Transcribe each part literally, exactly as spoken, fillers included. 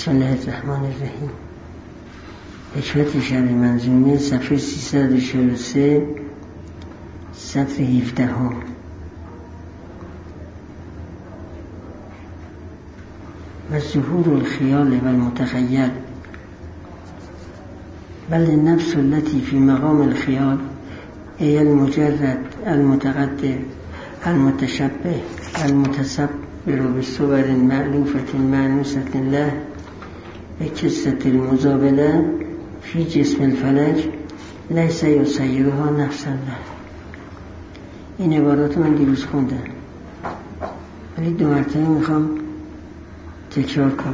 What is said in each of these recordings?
بسم الله الرحمن الرحیم. حکمت شرح منظومه صفحه سیصد و چهل و سه سطر هفده ها. و ظهور الخیال و المتخیل بل النفس التي في مقام الخيال هي المجرد المتقدر المتشبه المتصبر بصور مألوفة مأنوسة له بكسة المزابلة في جسم الفلك ليس يسيرها نفسا له. این عبارات من دیروز خوندم ولی دو مرتبه میخوام تکرار کنم.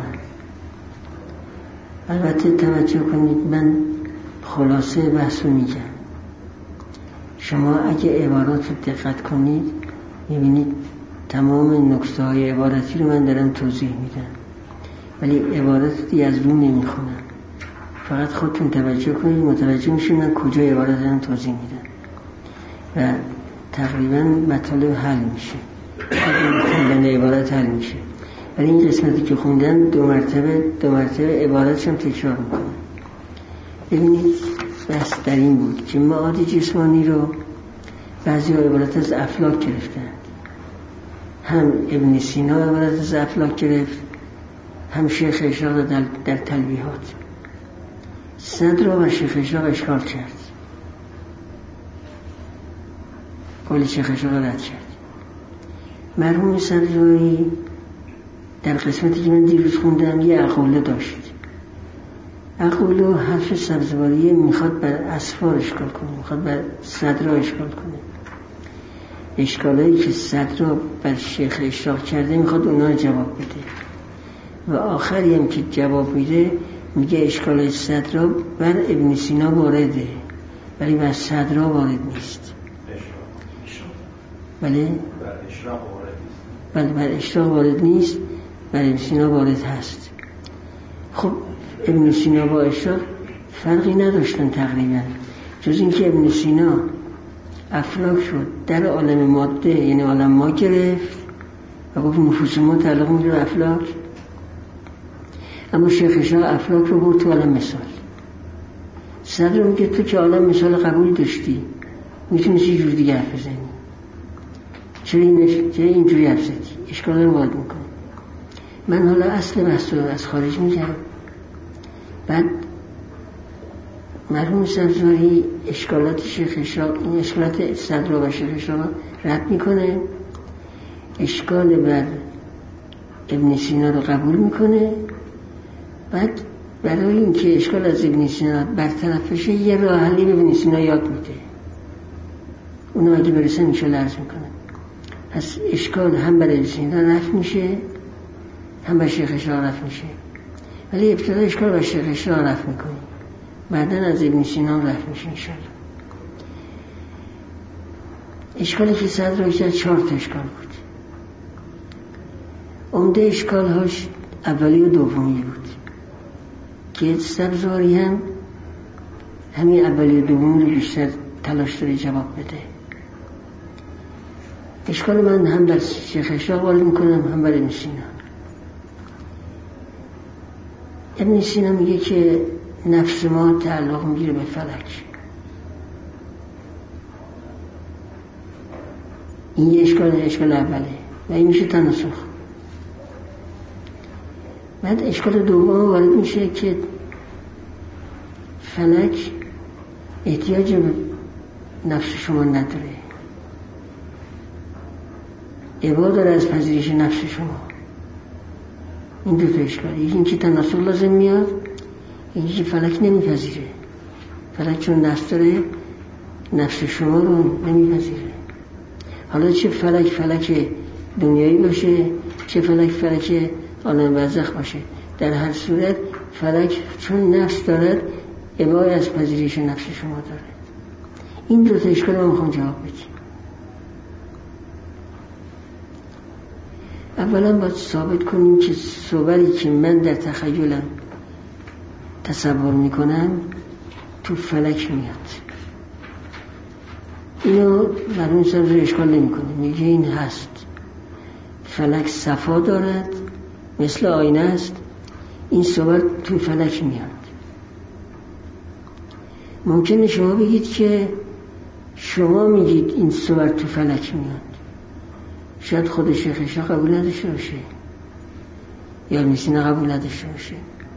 البته توجه کنید، من خلاصه بحث رو میگم. شما اگه عبارات رو دقت کنید میبینید تمام نکته های عبارتی رو من دارم توضیح میدم، ولی عبارتی از رو نمیخونم. فقط خودتون توجه کنید، متوجه میشید من کجا عبارت دارم توضیح میدم و تقریبا مطالب حل میشه، خوندن عبارت حل میشه. ولی این قسمتی که خوندم دو مرتبه دو مرتبه عبارتش هم تکرار میکنم. ببینید بحث در این بود که معاد جسمانی رو بعضی عبارت از افلاک گرفتن. هم ابن سینا عبارت از افلاک گرفت، هم شیخ اشراق در, در تلویحات. صدر و شیخ اشراق اشکال کرد، قول شیخ اشراق رد کرد. مرحوم صدرایی در قسمتی که من دیروز خوندم یه اقوله داشت. اقوله حرف سبزواریه میخواد بر اصفار اشکال کنه، میخواد بر صدر اشکال کنه. اشکالایی که صدر بر شیخ اشراق کرده میخواد اونا جواب بده و آخری هم که جواب میده میگه اشکال صدر بر ابن سینا وارده ولی بر صدر وارد نیست. بله بر اشراق وارد نیست، بله بر اشراق وارد نیست، بر ابن سینا وارد هست. خب ابن سینا با اشراق فرقی نداشتن تقریبا، جز اینکه ابن سینا افلاک شد در عالم ماده، یعنی عالم ما گرفت و گفت نفوس ما تعلق میگه افلاک، اما شیخ اشراق افلاک رو برد تو عالم مثال. صدر میگه تو که عالم مثال قبول داشتی میتونستی یه جور دیگه حرف بزنی، چرا اینجوری حرف زدی؟ اشکال رو وارد میکنه. من حالا اصل بحث رو از خارج میگم، بعد مرحوم سبزواری اشکالات شیخ اشراق، این اشکالات صدر و شیخ اشراق رد میکنه، اشکال بر ابن سینا رو قبول میکنه. بعد برای اینکه اشکال از ابن سینا برطرف بشه یه راه حلی به ابن سینا یاد میده، اونا اگه برسن انشاءالله عرض میکنه. پس اشکال هم بر ابن سینا رفت میشه هم بر شیخ اشراق رفت میشه، ولی ابتدا اشکال بر شیخ اشراق رفت میکنه، بعدن از ابن سینا رفت میشه انشاءالله. اشکالی که صدر رو کرد چهار تا اشکال بود. عمده اشکال هاش اولی و دومی بود که سبزواری هم همین اولی و دومی رو بیشتر تلاش داره جواب بده. اشکال من هم بر شیخ اشراق وارد میکنم هم بر ابن سینا. ابن سینا میگه که نفس ما تعلق میگیره به فلک. این یه اشکال اشکال اوله و این میشه تناسخ. بعد اشکال دوم وارد میشه که فلک احتیاج به نفس شما نداره، ابا داره از پذیرش نفس شما. این دو تا اشکال، یکی اینکه تناسخ لازم میاد، یکی که فلک نمیپذیره. فلک چون نفس داره نفس شما رو نمیپذیره. حالا چه فلک فلک دنیایی باشه چه فلک فلک عالم برزخ باشه، در هر صورت فلک چون نفس دارد ابای از پذیرش نفس شما داره. این دو تا اشکال رو میخوام جواب بدیم. اولا باید ثابت کنیم که صوری که من در تخیلم تصور میکنم تو فلک میاد. اینو مرحوم صدر اشکال نمیکنه، میگه این هست. فلک صفا دارد مثل آینه است، این صور تو فلک میاد. ممکنه شما بگید که شما میگید این صور تو فلک میاد، شاید خود شیخ شاه قبول نداشته باشه یا میسینه قبول نداشته باشه.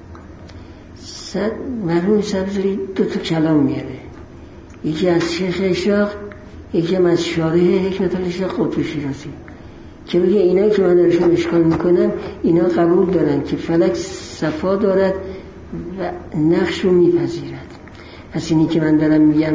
مرحوم سبزوری دو تا کلام میاره، یکی از شیخ اشراق، یکی از شارح حکمت الله قطب شیرازی، که بگه اینایی که من درشون اشکال میکنم اینا قبول دارن که فلک صفا دارد و نقش رو میپذیرد. پس اینی که من دارم میگم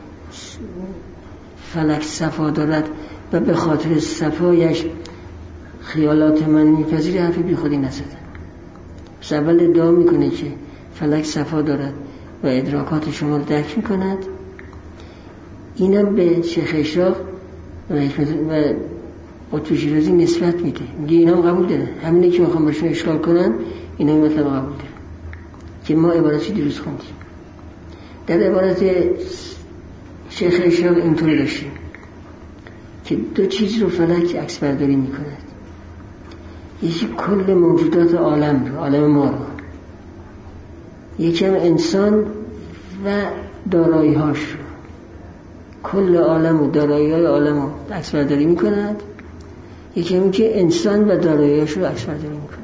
فلک صفا دارد و به خاطر صفایش خیالات من میپذیره، حرفی بی خودی نزدن. پس اول ادعا میکنه که فلک صفا دارد و ادراکات شما رو درک میکند، اینم به شیخ اشراق و قطب شیرازی نسبت میده، میگه اینا هم قبول دارن، همینه که میخوام برشون اشکال کنن اینا هم مطلب قبول دارن. که ما عبارتی دیروز خوندیم در عبارت شیخ اشراق اینطور داشتیم که دو چیز رو فلک عکس برداری میکند، یکی کل موجودات عالم رو، عالم ما رو، یکی هم انسان و دارایی هاش رو، کل عالم و دارایی های عالم رو عکس برداری میکند، یکی هم که انسان و دارایی هاش رو عکس برداری میکند،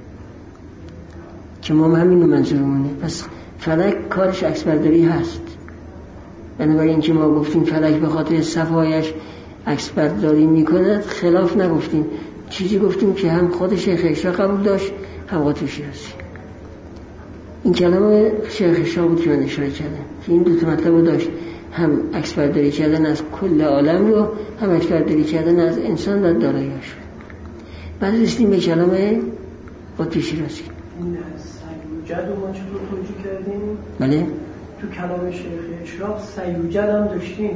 که ما همین رو منظورمونه. پس فلک کارش عکس برداری هست. بنابراین که ما گفتیم فلک به خاطر صفایش عکس برداری میکند، خلاف نگفتیم، چیزی گفتیم که هم خود شیخ اشراق قبول داشت هم قطب شیرازی. این کلمه شیخ اشراق بود که من اشاره کردم که این دو تا مطلب رو داشت، هم عکس برداری کردن از کل عالم رو، هم عکس برداری کردن از انسان و دارایی‌اش. بعد رسیدیم به کلمه قطب شیرازی. این سیوجد رو ما چطور توجیه کردیم؟ بله؟ تو کلام شیخ اشراق سیوجد هم داشتیم،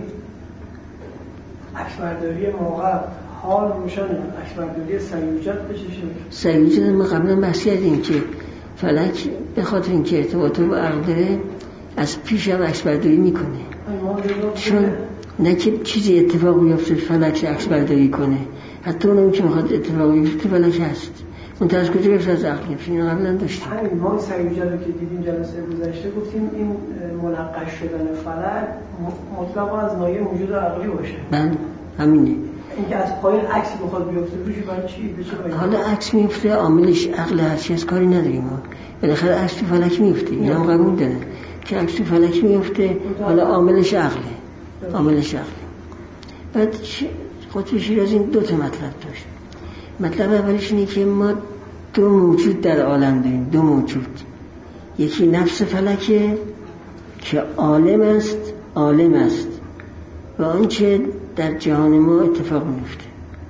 عکس برداری موقع حال روشنه، عکس برداری سیوجد بشه. سیوجد ما قبلا بحث کردیم که فلک به خاطر اینکه ارتباط با عقل داره از پیش هم عکس برداری میکنه، چون نه که چیزی اتفاق بیفته فلک عکس برداری کنه، حتی اونم که میخواد اتفاق بیفته فلک هست، اون تا از کجا گرفت؟ از عقل گرفت. اینو قبلا داشتیم. همین ما سیوجد رو که دیدیم جلسه گذشته گفتیم این منقش شدن فلک مطلقا از ناحیه موجود عقلی باشه. بله همینه. اینکه از پایین عکس بخواد بیفته روش برای چی؟ به چه باید؟ حالا عکس میفته، عاملش عقل هرچی از کاری نداریم ما. بالاخره عکس تو فلک میفته، اینا هم قبول دارن که عکس تو فلک میفته، حالا عاملش عقله. عاملش عقله. بعد قطب شیرازی دو تا مطلب داشت. مطلب اولش اینه که ما دو موجود در عالم داریم، دو موجود. یکی نفس فلکه که عالم است، عالم است و آنچه در جهان ما اتفاق میفته.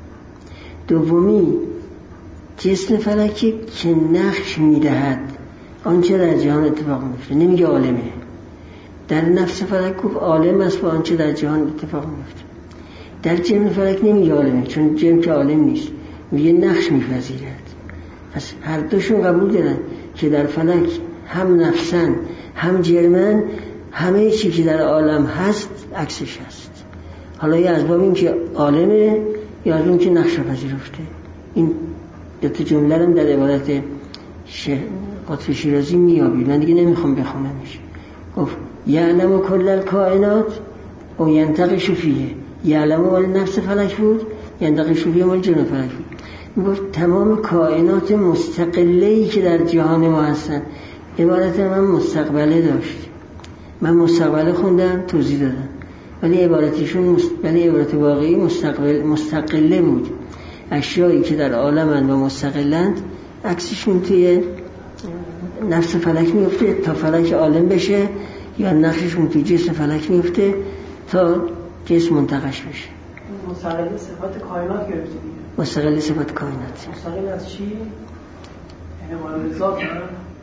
دومی جسم فلکی که نقش میدهد آنچه در جهان اتفاق میفته، نمیگه عالمه. در نفس فلک گفت عالم است و آنچه در جهان اتفاق میفته. در جسم فلک نمیگه عالمه، چون جسم که عالم نیست، میگه نقش میپذیرد. پس هر دوشون قبول دارن که در فلک هم نفسن هم جرمن، همه چی که در عالم هست عکسش هست. حالا یا از باب این که عالمه یا از اون که نقش پذیرفته. این دو تا جمله رو در عبارت قطب شیرازی میابید، من دیگه نمیخوام بخونمش. گفت یعلم کل الکائنات و ینتقش فیه. یعلم مال نفس فلک بود، ینتقش فیه مال جن فلک بود. میگفت تمام کائنات مستقله‌ای که در جهان ما هستن. عبارت من مستقبله داشت، من مستقبله خوندم توضیح دادم، ولی عبارتشون مست... ولی عبارت واقعی مستقبل مستقله بود. اشیایی که در عالمن و مستقلند عکسشون توی نفس فلک میفته تا فلک عالم بشه، یا نقششون توی جسم فلک میفته تا جسم منتقش بشه. مستقل صفات کائنات گرفته دیگه. مستقل صفات کائنات. مستقل از چی؟ یعنی مال ذات نه؟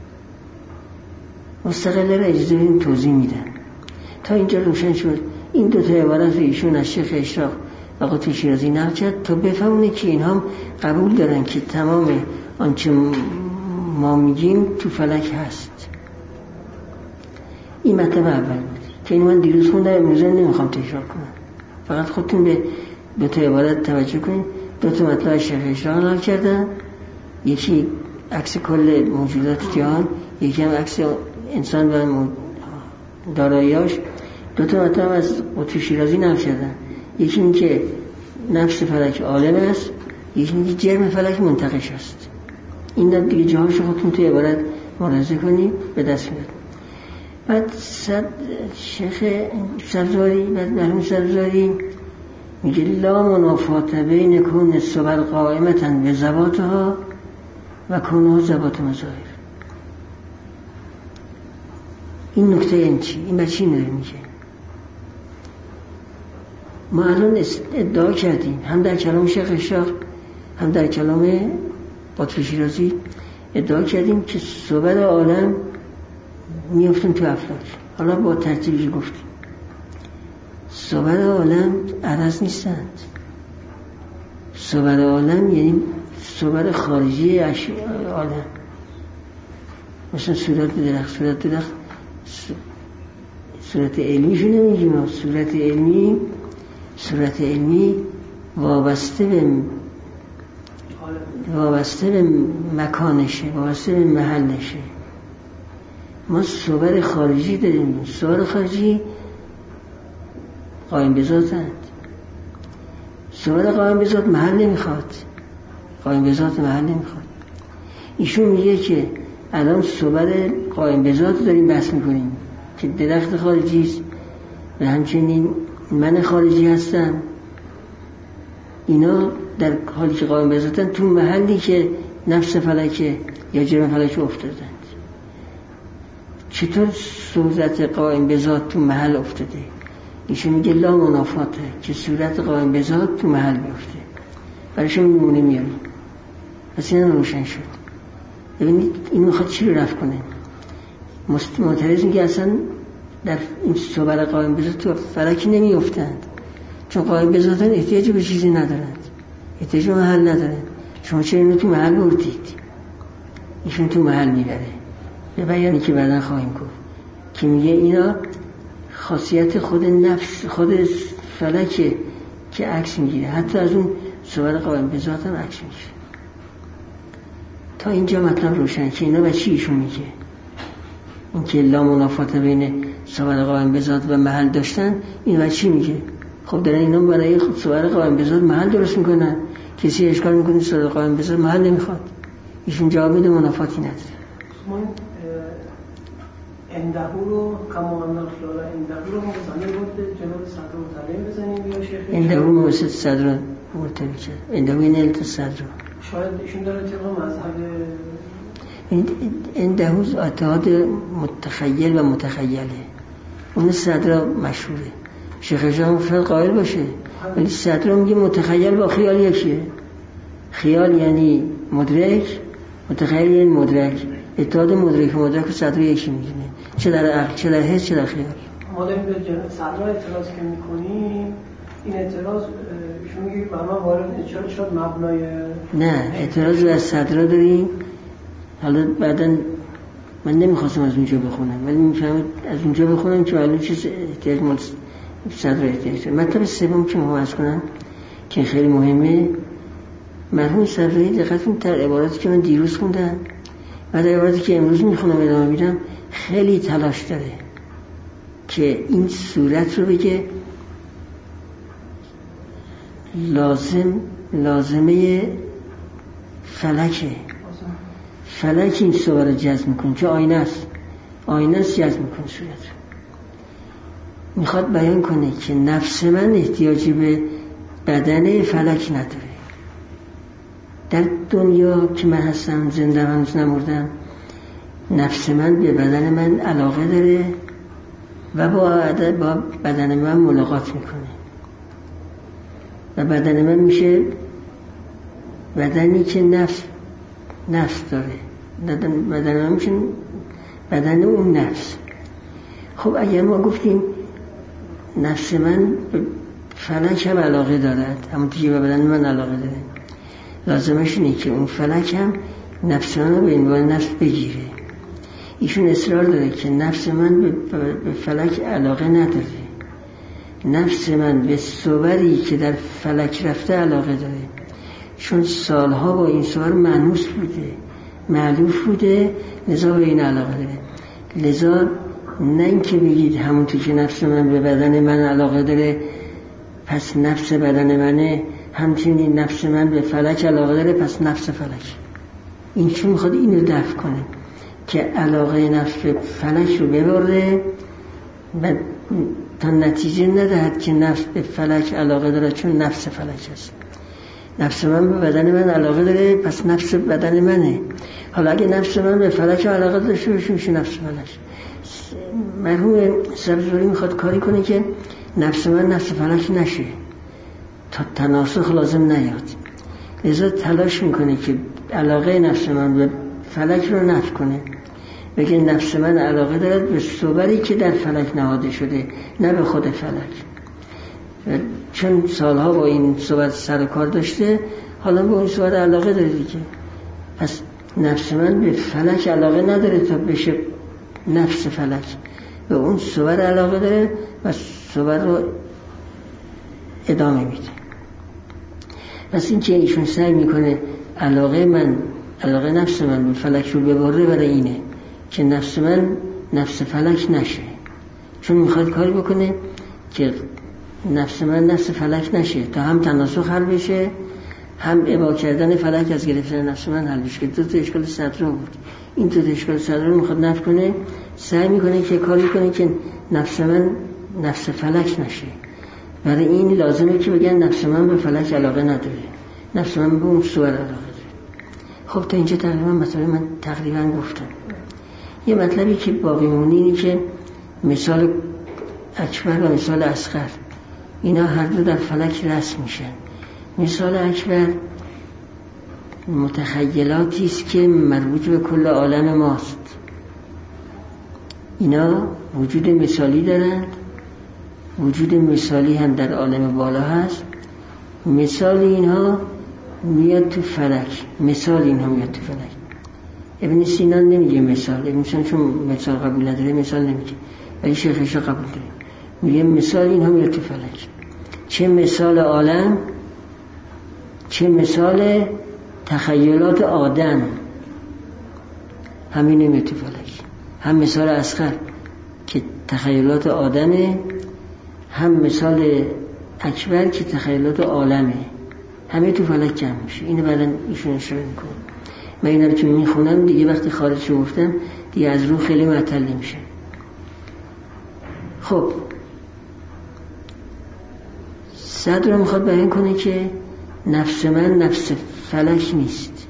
مستقل را اجازه این توضیح میدن. تا اینجا روشن شد. این دو تا عبارت رو ایشون از شیخ اشراق و قطب شیرازی نقل کرد تا بفهمونه که اینها هم قبول دارن که تمام آنچه ما میگیم تو فلک هست. این مطلب اول بود که این من دیروز خوندم، امروز نمیخوام تکرار کنم. فقط خودتون به دو تا عبارت توجه کنید. دو تا مطلب شیخ اشراق نقل کردن، یکی عکس کل موجودات جهان، یکی هم عکس انسان و داراییاش. دو تا مطلب از قطب شیرازی نقل شدن، یکی این که نفس فلک عالم است، یکی این که جرم فلک منتقش است. این دیگه جاهاش خودتون توی عبارت ملاحظه کنید به دست میاد. بعد صد شیخ سبزواری، بعد مرحوم سبزواری میگه لا منافات بین کون صبر قائمتا به ذواتها و کونها ذوات مظاهر. این نکته این چی؟ این بچی نره میگه ما الان ادعا کردیم هم در کلام شیخ اشراق هم در کلام قطب شیرازی ادعا کردیم که صبر عالم میافتن تو افلاک. حالا با ترتیبی گفتیم صبر عالم عرض نیستند. صبر عالم یعنی صبر خارجی عالم، مثلا صورت درخت. صورت درخت صورت علمی شو نمیگیم، صورت علمی صورت علمی وابسته به وابسته به مکانشه، وابسته به محلشه. ما صور خارجی داریم. صور خارجی قائم به ذاتند. صور قائم به ذات محل نمیخواد، قائم به ذات محل نمیخواد. ایشون میگه که الان صور قائم به ذات داریم بحث میکنیم که درخت خارجی است و همچنین من خارجی هستم. اینا در حالی که قائم به ذاتن تو محلی که نفس فلکه یا جرم فلکه افتادند. چطور صورت قائم به ذات تو محل افتاده؟ ایشون میگه لا منافاته، که صورت قائم به ذات تو محل بیفته. برایشون نمونه میاریم. پس این روشن شد. ببینید این میخواد چی رو رفع کنه؟ معترض میگه اصلا در این صور قائم به ذات تو فلکی نمیافتند، چون قائم به ذاتن احتیاج به چیزی ندارند، احتیاج به محل ندارند. شما چرا اینو تو محل بردید؟ ایشون تو محل میبره به بیانی که بعداً خواهیم گفت که میگه اینا خاصیت خود نفس خود فلکه که عکس میگیره، حتی از اون صور قائم به ذات هم عکس میگیره. تا اینجا مطلب روشن که اینا به چی ایشون میگه؟ این که لا منافات بین صور قائم به ذات و محل داشتن، این به چی میگه؟ خب دارن اینا برای خود صور قائم به ذات محل درست میکنن. کسی اشکال میکنه صور قائم به ذات محل نمیخواد. ایشون جواب میده منافاتی نداره. اندهو رو کمان نخلالا اندهو رو مزانه بوده جناب صدر مطلعه بزنیم یا شیخ؟ اندهو موسط صدر مرتبی کرد. اندهو این علت صدر شاید ایشون داره طبق مذهب اندهو اتحاد متخیل و متخیله. اون صدر مشهوره. شیخ شاه مفرد قائل باشه، ولی صدر میگه متخیل با خیال یکیه. خیال یعنی مدرک، متخیل یعنی مدرک. اتحاد مدرک و مدرک و صدر یکی میگیره، چه در عقل، چه در حس، چه در خیال. ما داریم به صدر اعتراض که میکنیم، این اعتراض شما میگید برای وارد اجاره شد مبنای نه، اعتراض از صدر داریم. حالا بعداً من نمیخواستم از اونجا بخونم، ولی میفهمم از اونجا بخونم که معلوم چیز احتیاج مال صدر احتیاج داره. مطلب سوم که میخوام عرض کنم که خیلی مهمه، مرحوم صدری دقیقاً در عباراتی که من دیروز خوندم و در عباراتی که امروز میخونم ادامه میدم خیلی تلاش داره که این صورت رو بگه لازم لازمه فلکه. فلک این صور رو جذب میکنه که آینه است، آینه است جذب میکنه صورت رو. میخواد بیان کنه که نفس من احتیاجی به بدن فلک نداره. در دنیا که من هستم زنده هنوز نمردم، نفس من به بدن من علاقه داره و با با بدن من ملاقات میکنه و بدن من میشه بدنی که نفس نفس داره. بدن من میشه بدن اون نفس. خب اگر ما گفتیم نفس من به فلک هم علاقه دارد، همونطور که به بدن من علاقه داره، لازمش اینه که اون فلک هم نفس من رو به عنوان نفس بگیره. ایشون اصرار داره که نفس من به فلک علاقه نداره، نفس من به صوری که در فلک رفته علاقه داره، چون سالها با این صور مانوس بوده، مألوف بوده، لذا به این علاقه داره. لذا نه اینکه بگید همونطور که نفس من به بدن من علاقه داره پس نفس بدن منه، همچنین نفس من به فلک علاقه داره پس نفس فلک. این چون میخواد اینو دفع کنه که علاقه نفس به فلک رو ببره و تا نتیجه ندهد که نفس به فلک علاقه داره چون نفس فلک هست. نفس من به بدن من علاقه داره پس نفس بدن منه. حالا اگه نفس من به فلک علاقه داشته باشه میشه نفس فلک. مرحوم سبزواری میخواد کاری کنه که نفس من نفس فلک نشه تا تناسخ لازم نیاد. لذا تلاش میکنه که علاقه نفس من به فلک رو نفی کنه، بگه نفس من علاقه دارد به صوری که در فلک نهاده شده نه به خود فلک. چون سالها با این صور سر و کار داشته حالا به اون صور علاقه داره دیگه. پس نفس من به فلک علاقه نداره تا بشه نفس فلک، به اون صور علاقه داره و صور رو ادامه میده. پس این که ایشون سعی میکنه علاقه من علاقه نفس من به فلک رو ببره برای اینه که نفس من نفس فلک نشه، چون میخواد کاری بکنه که نفس من نفس فلک نشه تا هم تناسخ حل بشه هم ابا کردن فلک از گرفتن نفس من حل بشه. که دو تا اشکال صدر بود، این دو تا اشکال صدر رو میخواد نفی کنه. سعی میکنه که کاری کنه که نفس من نفس فلک نشه. برای این لازمه که بگن نفس من به فلک علاقه نداره، نفس من به اون صور علاقه داره. خب تا اینجا تقریبا مثلا من تقریبا گفتم. یه مطلبی که باقی مونده اینه که مثال اکبر و مثال اصغر اینا هر دو در فلک رسم میشن. مثال اکبر متخیلاتی است که مربوط به کل عالم ماست. اینا وجود مثالی دارند، وجود مثالی هم در عالم بالا هست. مثال اینها میاد تو فلک، مثال اینها میاد تو فلک. ابن سینا نمیگه مثال، ابن سینا چون مثال قبول نداره مثال نمیگه، ولی شیخش قبول داره، میگه مثال اینها میاد تو فلک. چه مثال عالم چه مثال تخیلات آدم همین میاد تو فلک. هم مثال اصغر که تخیلات آدمه، هم مثال اکبر که تخیلات عالمه، همه تو فلک جمع میشه. اینو بعداً ایشون اشاره میکنه. من اینا رو که میخونم دیگه وقتی خارج شو گفتم دیگه از رو خیلی معطل نمیشه. خب صدر رو میخواد بیان کنه که نفس من نفس فلک نیست.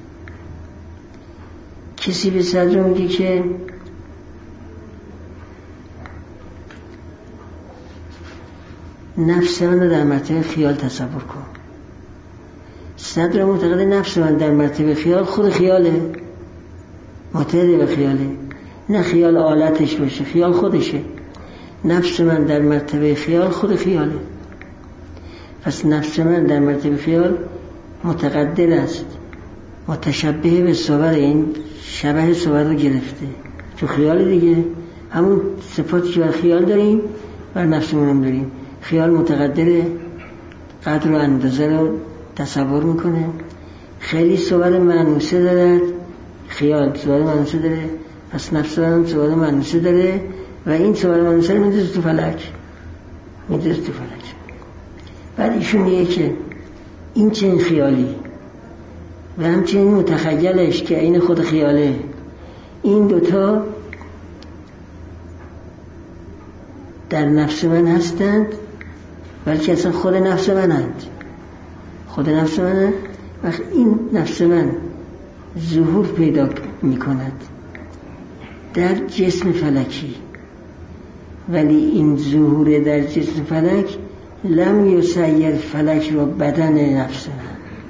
کسی به صدر میگه که نفس من رو در مرتبه خیال تصور کن. صدر معتقد نفس من در مرتبه خیال خود خیاله، معتقد به خیاله، نه خیال آلتش باشه، خیال خودشه. نفس من در مرتبه خیال خود خیاله. پس نفس من در مرتبه خیال متقدر است، متشبه به صور، این شبه صور رو گرفته تو خیال دیگه. همون صفاتی که بر خیال داریم بر نفسمون هم داریم. خیال متقدره، قدر و اندازه رو تصور میکنه. خیلی صور مانوسه دارد، خیال صور مانوسه داره، پس نفس هم صور مانوسه داره و این صور مانوسه رو میدوزه تو فلک، میدوزه تو فلک. بعد ایشون میگه که این چنین خیالی و همچنین متخیلش که این خود خیاله، این دوتا در نفس من هستند بلکه اصلا خود نفس من هستند. خود نفس من هست. وقت این نفس من ظهور پیدا می کند در جسم فلکی، ولی این ظهور در جسم فلک لم یسیر فلک رو بدن نفس من.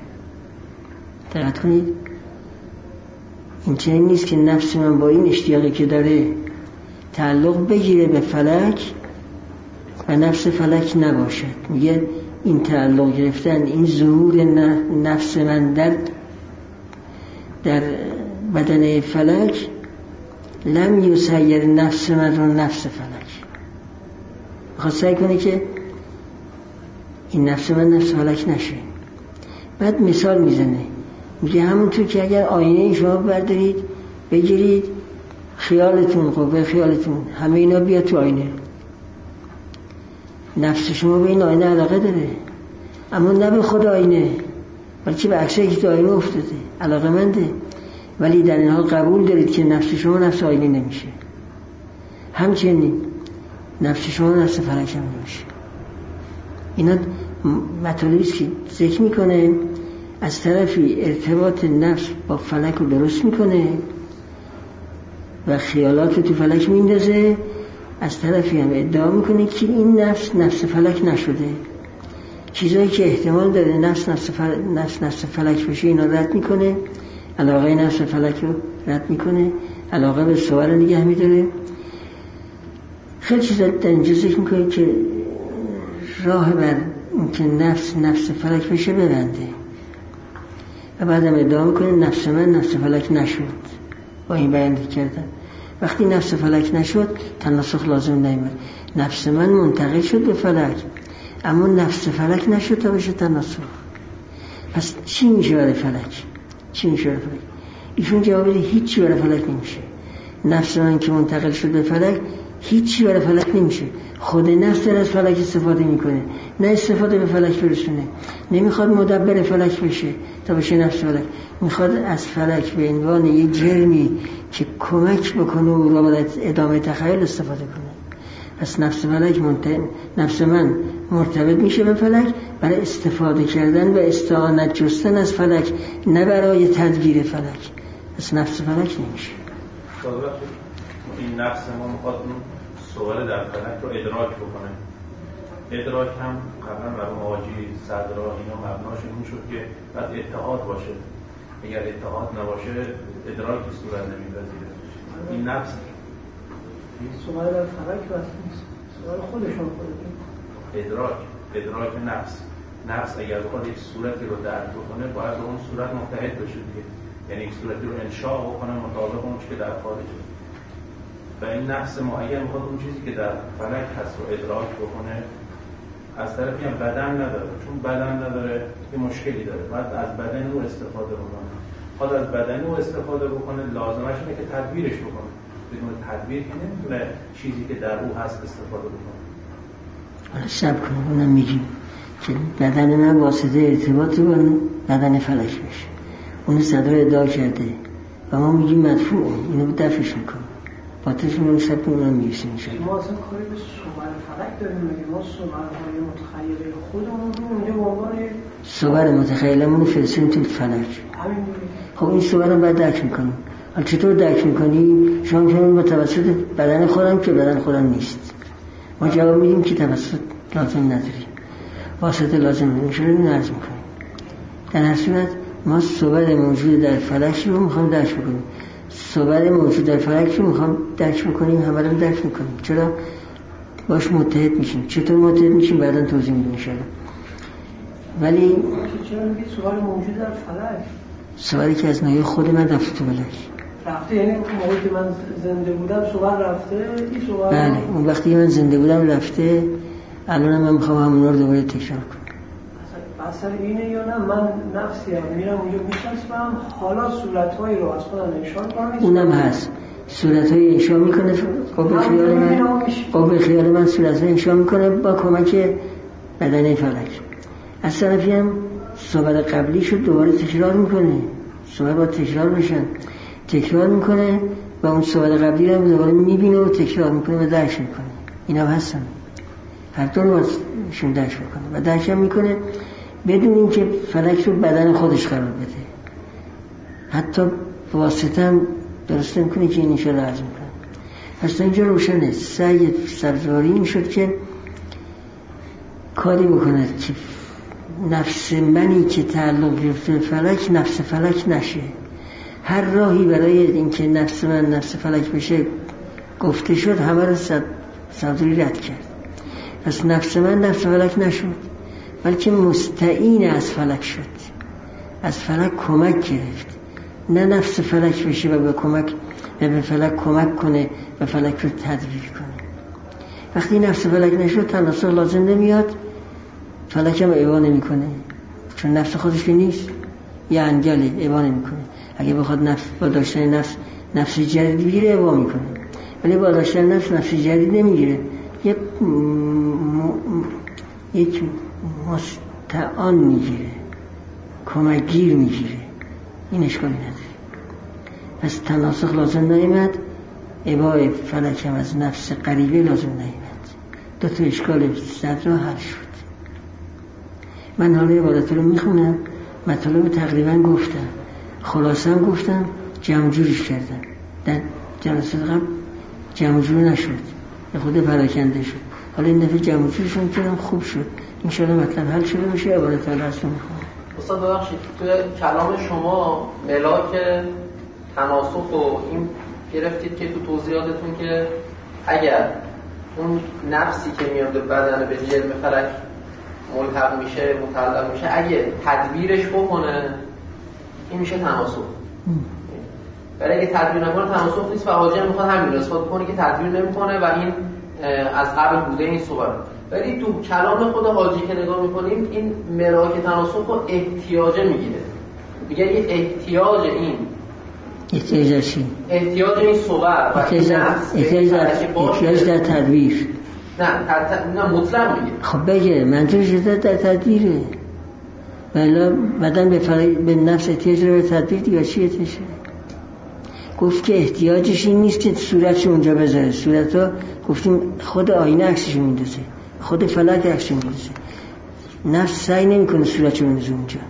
دقت کنید، این چنین نیست که نفس من با این اشتیاقی که داره تعلق بگیره به فلک و نفس فلک نباشد. میگه این تعلق گرفتن، این ظهور نفس من در در بدن فلک لم یسیر نفس من رو نفس فلک. میخواد سعی کنه که این نفس من نفس فلک نشه. بعد مثال میزنه، میگه همونطور که اگر آینه شما بردارید بگیرید خیالتون قوه خیالتون همه اینا بیاد تو آینه، نفس شما به این آینه علاقه داره اما نه به خود آینه بلکه به عکسایی که تو آینه افتاده علاقه منده، ولی در این حال قبول دارید که نفس شما نفس آینه نمیشه. همچنین نفس شما نفس فلک هم نمیشه. اینا مطالبی است که ذکر میکنه، از طرفی ارتباط نفس با فلک رو درست میکنه و خیالات رو تو فلک میندازه، از طرفی هم ادعا میکنه که این نفس نفس فلک نشده. چیزایی که احتمال داره نفس نفس فلک, نفس نفس فلک بشه اینا رد میکنه، علاقه نفس فلک رو رد میکنه، علاقه به صور نگه میداره. خیلی چیزا در اینجا ذکر میکنه که راه بر این که نفس نفس فلک بشه ببنده و بعدم ادعا میکنه نفس من نفس فلک نشد. با این بیان کردن وقتی نفس فلک نشد تناسخ لازم نیامد. نفس من منتقل شد به فلک اما نفس فلک نشد تا بشه تناسخ. پس چی میشه برای فلک؟ چی میشه برای فلک؟ ایشون جواب میده هیچی برای فلک نمیشه. نفس من که منتقل شد به فلک هیچی برای فلک نمیشه. خود نفس داره از فلک استفاده میکنه، نه استفاده به فلک برسونه. نمیخواد مدبر فلک بشه تا بشه نفس فلک، میخواد از فلک به عنوان یه جرمی که کمک بکنه و رو باید ادامه تخیل استفاده کنه. پس نفس فلک منت... نفس من مرتبط میشه به فلک برای استفاده کردن و استعانت جستن از فلک، نه برای تدبیر فلک. پس نفس فلک نمیشه. این نفس ما میخواد صور در فلک رو ادراک بکنه. ادراک هم قبلا بر معاجی صدرا اینا مبناش این شد که بعد اتحاد باشه. اگر اتحاد نباشه ادراکی صورت نمیپذیره. این نفس صور در فلک واسه نیست، صور خودشون خودش ادراک ادراک نفس نفس اگر بخواد یک صورتی رو درک بکنه باید به اون صورت متحد بشه دیگه، یعنی یک صورتی رو انشاء بکنه مطابق اون چیزی که در خارجه. و این نفس ما اگر میخواد اون چیزی که در فلک هست رو ادراک بکنه، از طرفی هم بدن نداره، چون بدن نداره یه مشکلی داره، باید از بدن رو استفاده بکنه. خواهد از بدن رو استفاده بکنه لازمش اینه که تدبیرش بکنه. بدون تدبیر که نمیتونه چیزی که در او هست استفاده بکنه. سب کنم اونم میگیم که بدن من واسطه ارتباطی با بدن فلک بشه. اون صدر ادعا کرده و ما میگیم مدفوع، اینو دفعش میکنم باطش میگم سب کنم اونم میگیسیم میشه. ما اصلا کاری به صور فلک داریم میگیم، ما صورهای متخیله خودمون رو اونجا به عنوان صور متخیلمون رو فرسیم تو فلک. خب این صور رو باید درک میکنیم. حالا چطور درک میکنی؟ شما میکنیم با توسط بدن خودم که بدن خودم نیست. ما جواب میدیم که توسط لازم نداریم، واسطه لازم نداریم. چرا این عرض میکنیم؟ در هر صورت ما صور موجود در فلک رو میخوام درک بکنیم. صور موجود در فلک رو میخوام درک بکنیم، همه رو درک میکنیم. چرا؟ باش متحد میشیم. چطور متحد میشیم بعداً توضیح میدیم انشاءالله. ولی چرا میگید صور موجود در فلک؟ صوری که از نوع خود من رفته تو فلک. رفته یعنی موقعی که من زنده بودم صور رفته؟ این صور بله، اون وقتی من زنده بودم رفته، الان من میخوام همون رو دوباره تکرار کنم. اصلا اینه یا نه من نفسی هم میرم اونجا میشناسم، حالا صورتهایی رو از خودم انشان کنم. اونم هست، صورتهایی انشان میکنه قوه خیال من قوه خیال من صورتهایی انشان میکنه با کمک بدن فلک. از طرفی هم صور قبلی شد دوباره تکرار میکنه، صور با تکرار بشن تکرار میکنه و اون صور قبلی رو دوباره میبینه و تکرار میکنه و درک میکنه. اینا هستن، هر دو رو باشون درک میکنه و درک هم میکنه بدون اینکه فلک رو بدن خودش قرار بده. حتی واسطه هم درسته میکنه که این ایشا رو عرض میکنه. پس اینجا روشنه سعی سرجاری میشد که کاری بکنه که نفس منی که تعلق گرفته فلک نفس فلک نشه. هر راهی برای اینکه نفس من نفس فلک بشه گفته شد، همه رو سرجاری رد کرد. پس نفس من نفس فلک نشد بلکه مستعین از فلک شد، از فلک کمک گرفت، نه نفس فلک بشه و به کمک و به فلک کمک کنه و فلک رو تدبیر کنه. وقتی نفس فلک نشد تناسخ لازم نمیاد، فلک هم ایوا نمی کنه چون نفس خودش نیست. یه انگله ابا نمیکنه. اگه بخواد نفس با داشتن نفس نفس جدید بگیره ابا میکنه، ولی با داشتن نفس نفس جدید نمیگیره. یک م... م... یک مستعان میگیره، کمک گیر میگیره، این اشکالی نداره. پس تناسخ لازم نیامد، ابای فلک هم از نفس قریبه لازم نیامد. دو تا اشکال صدر حل شد. من حالا عبارت رو میخونم، مطالب تقریبا گفتم، خلاصه هم گفتم، جمع جورش کردم. در جلسه قبل جمع جور نشد، به خود پراکنده شد. حالا این دفعه جمع جورشون کردم، خوب شد. انشاءالله مطلب حل شده باشه. عبارت حالا اصلا میخونم. استاد ببخشید، توی کلام شما ملاک تناسخ و این گرفتید که تو توضیحاتتون که اگر اون نفسی که میاد بدن به جرم فلک ملحق میشه، متعلق میشه، اگه تدبیرش بکنه این میشه تناسخ. ولی اگه تدبیر نکنه تناسخ نیست و حاجی میخواد همین رو اثبات کنه که تدبیر نمیکنه و این از قبل بوده این صور. ولی تو کلام خود حاجی که نگاه میکنیم این ملاک تناسخ رو احتیاجه میگیره، میگه این احتیاج این احتیاجشی احتیاج این صور و احتیاج احتیاج در تدبیر نه نه مطلق میگه. خب بگه منظورش در تدبیره، ولی بدن به, فر... به نفس احتیاج رو به تدبیر دیگه چی احتیاجه؟ گفت که احتیاجش این نیست که صورتش اونجا بذاره. صورت ها گفتیم خود آینه عکسش میندازه، خود فلک عکسش میندازه. نفس سعی نمی کنه صورتش رو بندازه اونجا.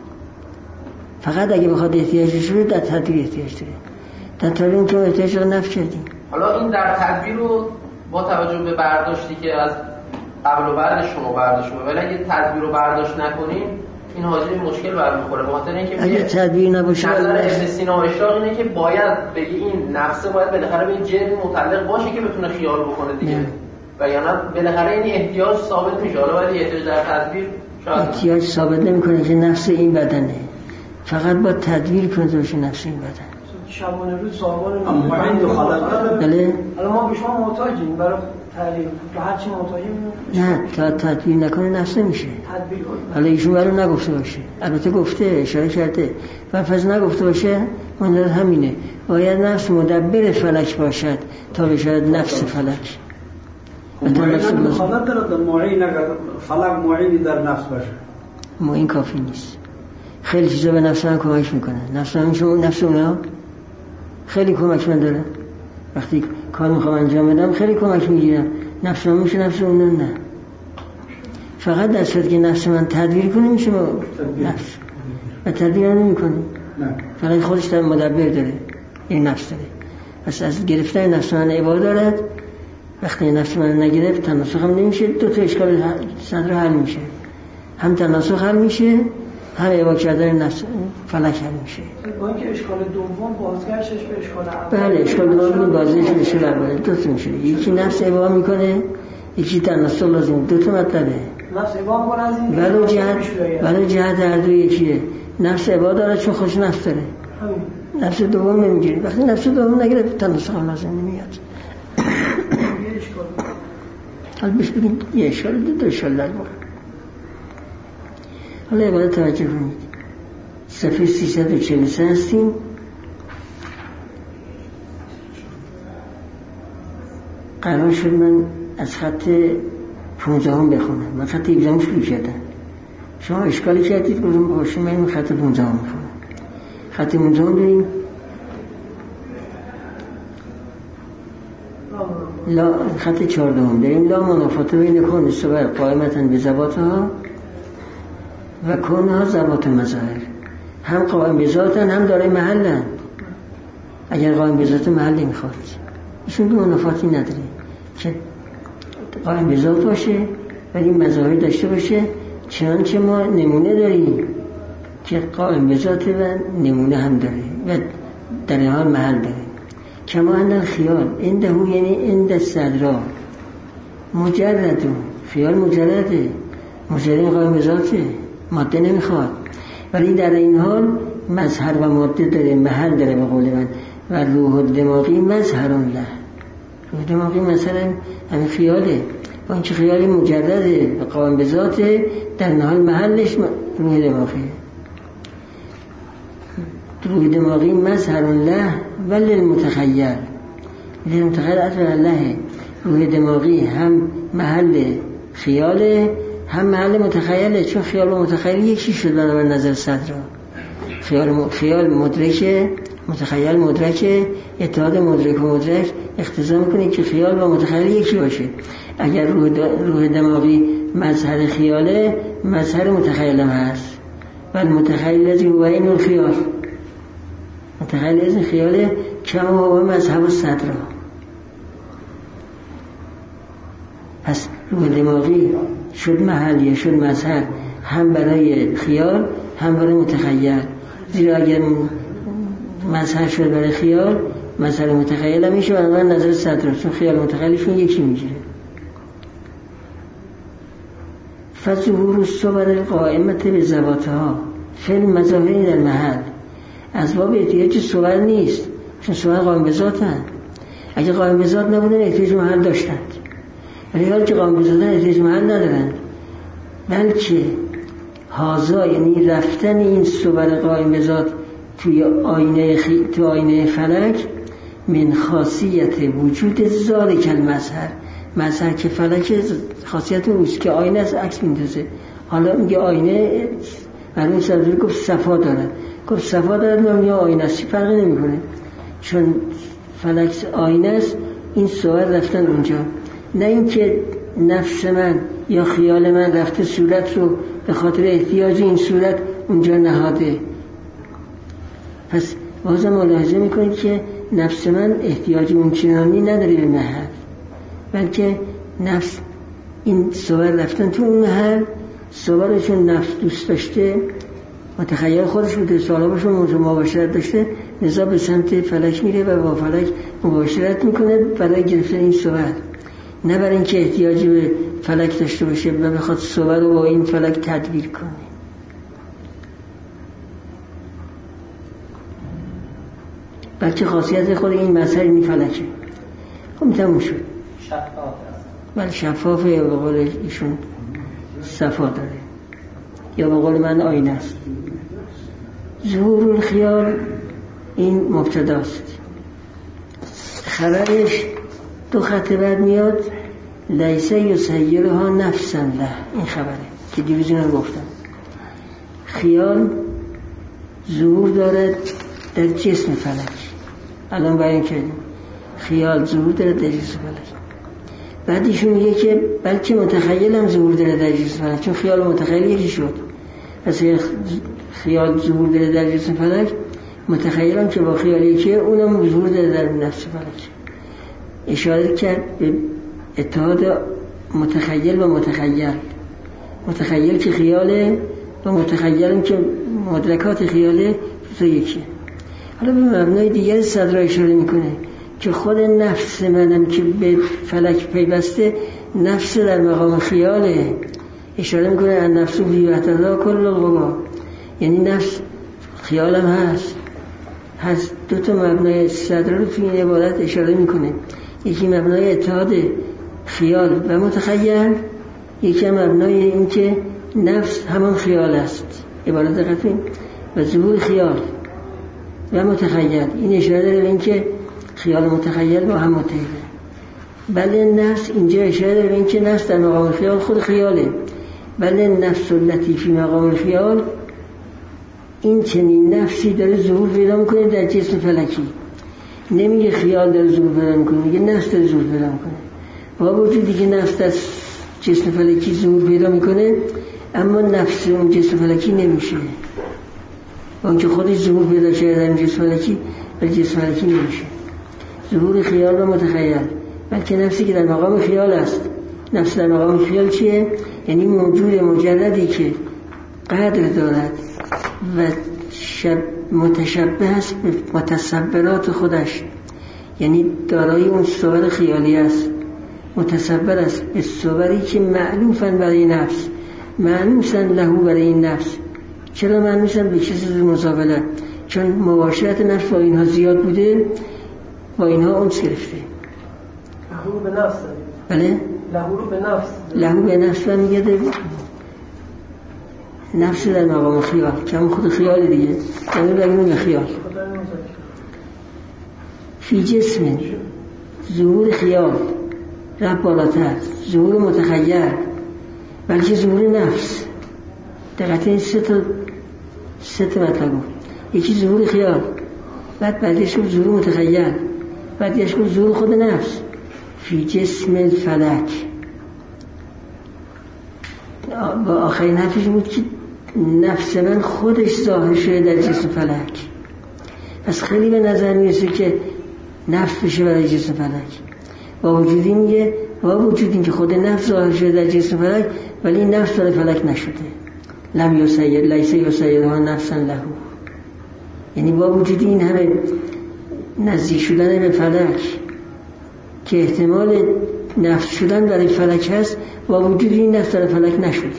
فقط اگه بخواد احتیاجش رو در تدبیر احتیاج داره. در طور اون که احتیاج رو نفس کردیم. حالا این در تدبیر رو با توجه به برداشتی که از قبل و بعد شما برداشت کنید، ولی اگه تدبیر رو برداشت نکنیم این حاجی مشکل برمیخوره. به خاطر اینکه اگه تدبیر نباشه نظر ابن سینا و اشراق اینه که باید بگی این نفسه باید بالاخره به جرم متعلق باشه که بتونه خیال بکنه دیگه، و یا نه بالاخره این احتیاج ثابت میشه. حالا ولی احتیاج در تدبیر شاید احتیاج ثابت نمیکنه که نفس این بدنه، فقط با تدبیر کنه باشه نفس این بدن. شبانه روز سازمان نامعین دخالت بله. حالا ما به شما محتاجیم برای تعلیم، تو هر چی محتاجیم. نه تا تدبیر نکنه نفس نمیشه. تدبیر کنه. حالا ایشون برای نگفته باشه، البته گفته اشاره کرده، و فرض نگفته باشه منظور همینه، باید نفس مدبر فلک باشد تا بشود نفس فلک. معین دخالت دارد در معین، اگر فلک معینی در نفس باشه معین کافی نیست. خیلی چیزا به نفس من کمک میکنه. نفس من میشه نفس اونا خیلی کمک من داره. وقتی کار میخوام انجام بدم خیلی کمک میگیرم. نفس من میشه نفس اونا نه. فقط در صورتی که نفس من تدبیر کنه میشه با نفس و تدبیر نمیکنه. فقط خودش در مدبر داره، این نفس داره. پس از گرفتن نفس من عبا دارد. وقتی نفس من نگرفت تناسخ هم نمیشه. دو تا اشکال صدر حل میشه، هم تناسخ حل میشه، هم عبا کردن نفس فلک حل میشه. با اینکه اشکال دوم بازگشتش به اشکال اول. بله اشکال دوم بازگشتش به اشکال اول. دو تا میشه، یکی نفس عبا میکنه، یکی تناسخ لازم. دو تا مطلبه. نفس عبا میکنه از این ولو جهت ولو جهت هر دو یکیه. نفس عبا داره چون خودش نفس داره. همین. نفس دوم نمیگیره. وقتی نفس دوم نگرفت تناسخ هم لازم نمیاد. یه اشکال. حالا بهش بگیم یه اشکال دو تا اشکال در مورد. حالا عبارت توجه کنید. صفحه سیصد و چهل و سه هستیم. قرار شد من از خط پونزدهم بخونم. من خط هفدهم شروع کردم. شما اشکالی کردید گفتم باشه من این خط پونزدهم میخونم. خط پونزدهم داریم لا خط چهاردهم داریم لا منافات بین کون صور قائمتن به ذواتها و کونها ذوات مظاهر. هم قائم به ذاتن هم داره محلن. اگر قائم به ذات محلی میخواد ایشون که منافاتی نداره که قائم به ذات باشه ولی مظاهر داشته باشه، چنانچه ما نمونه داریم که قائم به ذات و نمونه هم داره و در این حال محل داره. کما اندر خیال اندهو یعنی اند صدرا مجردون، خیال مجرده، مجرد قائم به ذاته، ماده نمیخواد، ولی در این حال مظهر و ماده داره، محل داره به قول من. و روح دماغی مظهرون له، روح دماغی مثلا همین خیاله، با اینکه خیال مجرده و قائم به ذاته، در نهایت محلش روح دماغیه. روح دماغی مظهر له ولی المتخیل المتخیل اطلاع لهه. روح دماغی هم محل خیاله هم محل متخیله، چون خیال و متخیل یکی شد بنابر نظر صدر. خیال خیال مدرکه، متخیل مدرکه، اتحاد مدرک و مدرک اقتضا میکنه که خیال و متخیل یکی باشه. اگر روح, روح دماغی مظهر خیاله، مظهر متخیل هم هست و المتخیل از هو این الخیال، متخیل از این خیاله کما هو مذهب الصدر. پس روح دماغی شد محل یا شد مظهر هم برای خیال هم برای متخیل، زیرا اگر مظهر شد برای خیال، مظهر متخیل هم میشه و من نظر صدر، چون خیال متخیلشون یکی میگیره. فظهور الصور القائمة بذواتها فی المظاهر در محل، از باب احتیاج صور نیست، چون صور قائم به ذاتن. اگه قائم به ذات نبودن احتیاج محل داشتند، ولی حالی که قائم به ذاتن احتیاج محل ندارند، بلکه هازا یعنی رفتن این صور قائم به ذات توی آینه خی... تو آینه فلک من خاصیت وجود ذالک المظهر. مظهر که فلک خاصیت اوست که آینه از عکس میندازه. حالا میگه آینه مرمون صدر گفت صفا دارد، گفت صفا دارد و میگه آینه است، فرقی نمیکنه چون فلک آینه است. این صور رفتن اونجا، نه اینکه نفس من یا خیال من رفته صورت رو به خاطر احتیاج این صورت اونجا نهاده. پس بازم ملاحظه میکنید که نفس من احتیاج اونچنانی نداره به محل، بلکه نفس این صور رفتن تو اون محل، صورشون نفس دوست داشته، متخیل خودش بوده، صاحبشون مباشرت داشته، لذا به سمت فلک میره و با فلک مباشرت میکنه برای گرفتن این صور، نه برای اینکه احتیاج به فلک داشته باشه و بخواد صور رو با این فلک تدبیر کنه. بلکه خاصیت خود این مظهر این فلکه. خب تموم شد. شفاف بله شفافه، یا به قول ایشون صفا داره، یا به قول من آینه است. ظهور الخیال این مبتداست، خبرش دو خط بعد میاد لیسه یسیرها نفسا له. این خبره که دیروز اینو گفتم. خیال ظهور دارد در جسم فلک، الان بیان کردیم خیال ظهور داره در جسم فلک. بعد ایشون میگه که بلکه متخیل هم ظهور داره در جسم فلک، چون خیال و متخیل یکی شد. پس خیال ظهور داره در جسم فلک، متخیل هم که با خیال یکی اونم ظهور داره در نفس فلک. اشاره کرد به اتحاد متخیل و متخیل، متخیل که خیاله و متخیل که مدرکات خیاله تو یکیه. حالا به مبنای دیگر صدر اشاره میکنه که خود نفس منم که به فلک پیوسته، نفس در مقام خیاله. اشاره میکنه ان نفس فی وحدتها کل القوا، یعنی نفس خیالم هست. هست دو تا مبنای صدر رو توی این عبارت اشاره میکنه، یکی مبنای اتحاد خیال و متخیل، یکی مبنای این که نفس همان خیال است. عبارت دقت کنید، و ظهور خیال و متخیل این اشاره داره به این که خیال و متخیل با هم متحده. بله نفس اینجا اشاره داره به این که نفس در مقام خیال خود خیاله. بله نفس اللطیفی مقام خیال، این چنین نفسی داره ظهور پیدا میکنه در جسم فلکی. نمیگه خیال داره ظهور پیدا میکنه، میگه نفس داره ظهور پیدا میکنه. با وجودی که نفس در جسم فلکی ظهور پیدا میکنه، اما نفس اون جسم فلکی نمیشه، اون که خودش ظهور پیدا شده در جسم فلکی ولی جسم فلکی نمیشه. ظهور خیال و متخیل، بلکه نفسی که در مقام خیال است. نفس در مقام خیال چیه؟ یعنی موجود مجردی که قدر دارد و شب متشبه است به متصورات خودش، یعنی دارای اون صور خیالی است، متصور است به صوری که معلوفن برای نفس، معنوسن لهو برای این نفس. چرا معنوسن؟ به چیز مزاوله، چون مباشرت نفس با اینها زیاد بوده، با اینها اونس گرفته. لهو به نفس. بله؟ لهو به نفس. لهو به نفس و میگه نفس در مقام خیال که همون خود خیال دیگه، یعنی بگیم خیال فی جسم ظهور خیال رب بالاتر، ظهور متخیل، بلکه ظهور نفس. دقیقا این سه تا سه تا مطلب بود. یکی ظهور خیال، بعد بعدش بود ظهور متخیل، بعدش بود ظهور خود نفس. فی جسم فلک، با آخرین حرفش بود که نفس من خودش ظاهر شده در جسم فلک. پس خیلی به نظر میرسه که نفس بشه برای جسم فلک. با وجودی میگه با وجودی که خود نفس ظاهر شده در جسم فلک، ولی نفس برای فلک نشده. لم یسیر لیس یسیرها نفسا له. یعنی با وجودی این همه نزدیک شدن به فلک که احتمال نفس شدن برای فلک هست، با وجودی این نفس برای فلک نشده.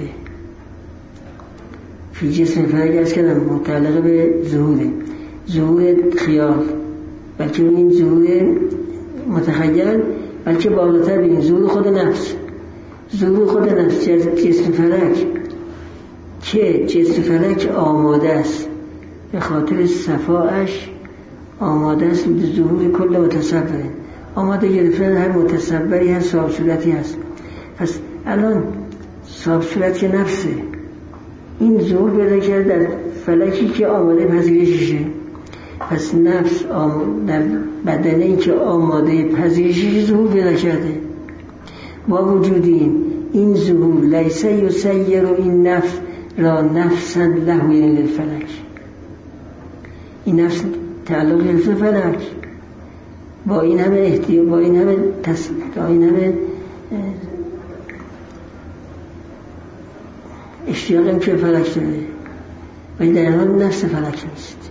فی جسم فلک از کلم متعلق به ظهوره، ظهور خیال، بلکه این ظهور متخیل، بلکه بالاتر بین ظهور خود نفس. ظهور خود نفس جسم فلک که جسم فلک آماده است به خاطر صفاش، آماده است به ظهور کل متصوره، آماده گرفتن هر متصوری هست، صاحب صورتی هست. پس الان صاحب صورت که نفسه، این ظهور پیدا کرده در فلکی که آماده پذیرششه. پس نفس در بدنی که آماده پذیرشش ظهور پیدا کرده. با وجودی این ظهور لیس یسیر و این نفس را نفسا له یعنی للفلک، این نفس تعلق گرفته فلک. با این همه احتیاج، با این همه تص... با این همه اشتیاقی که فلک داره، ولی در حال نفس فلک نیست.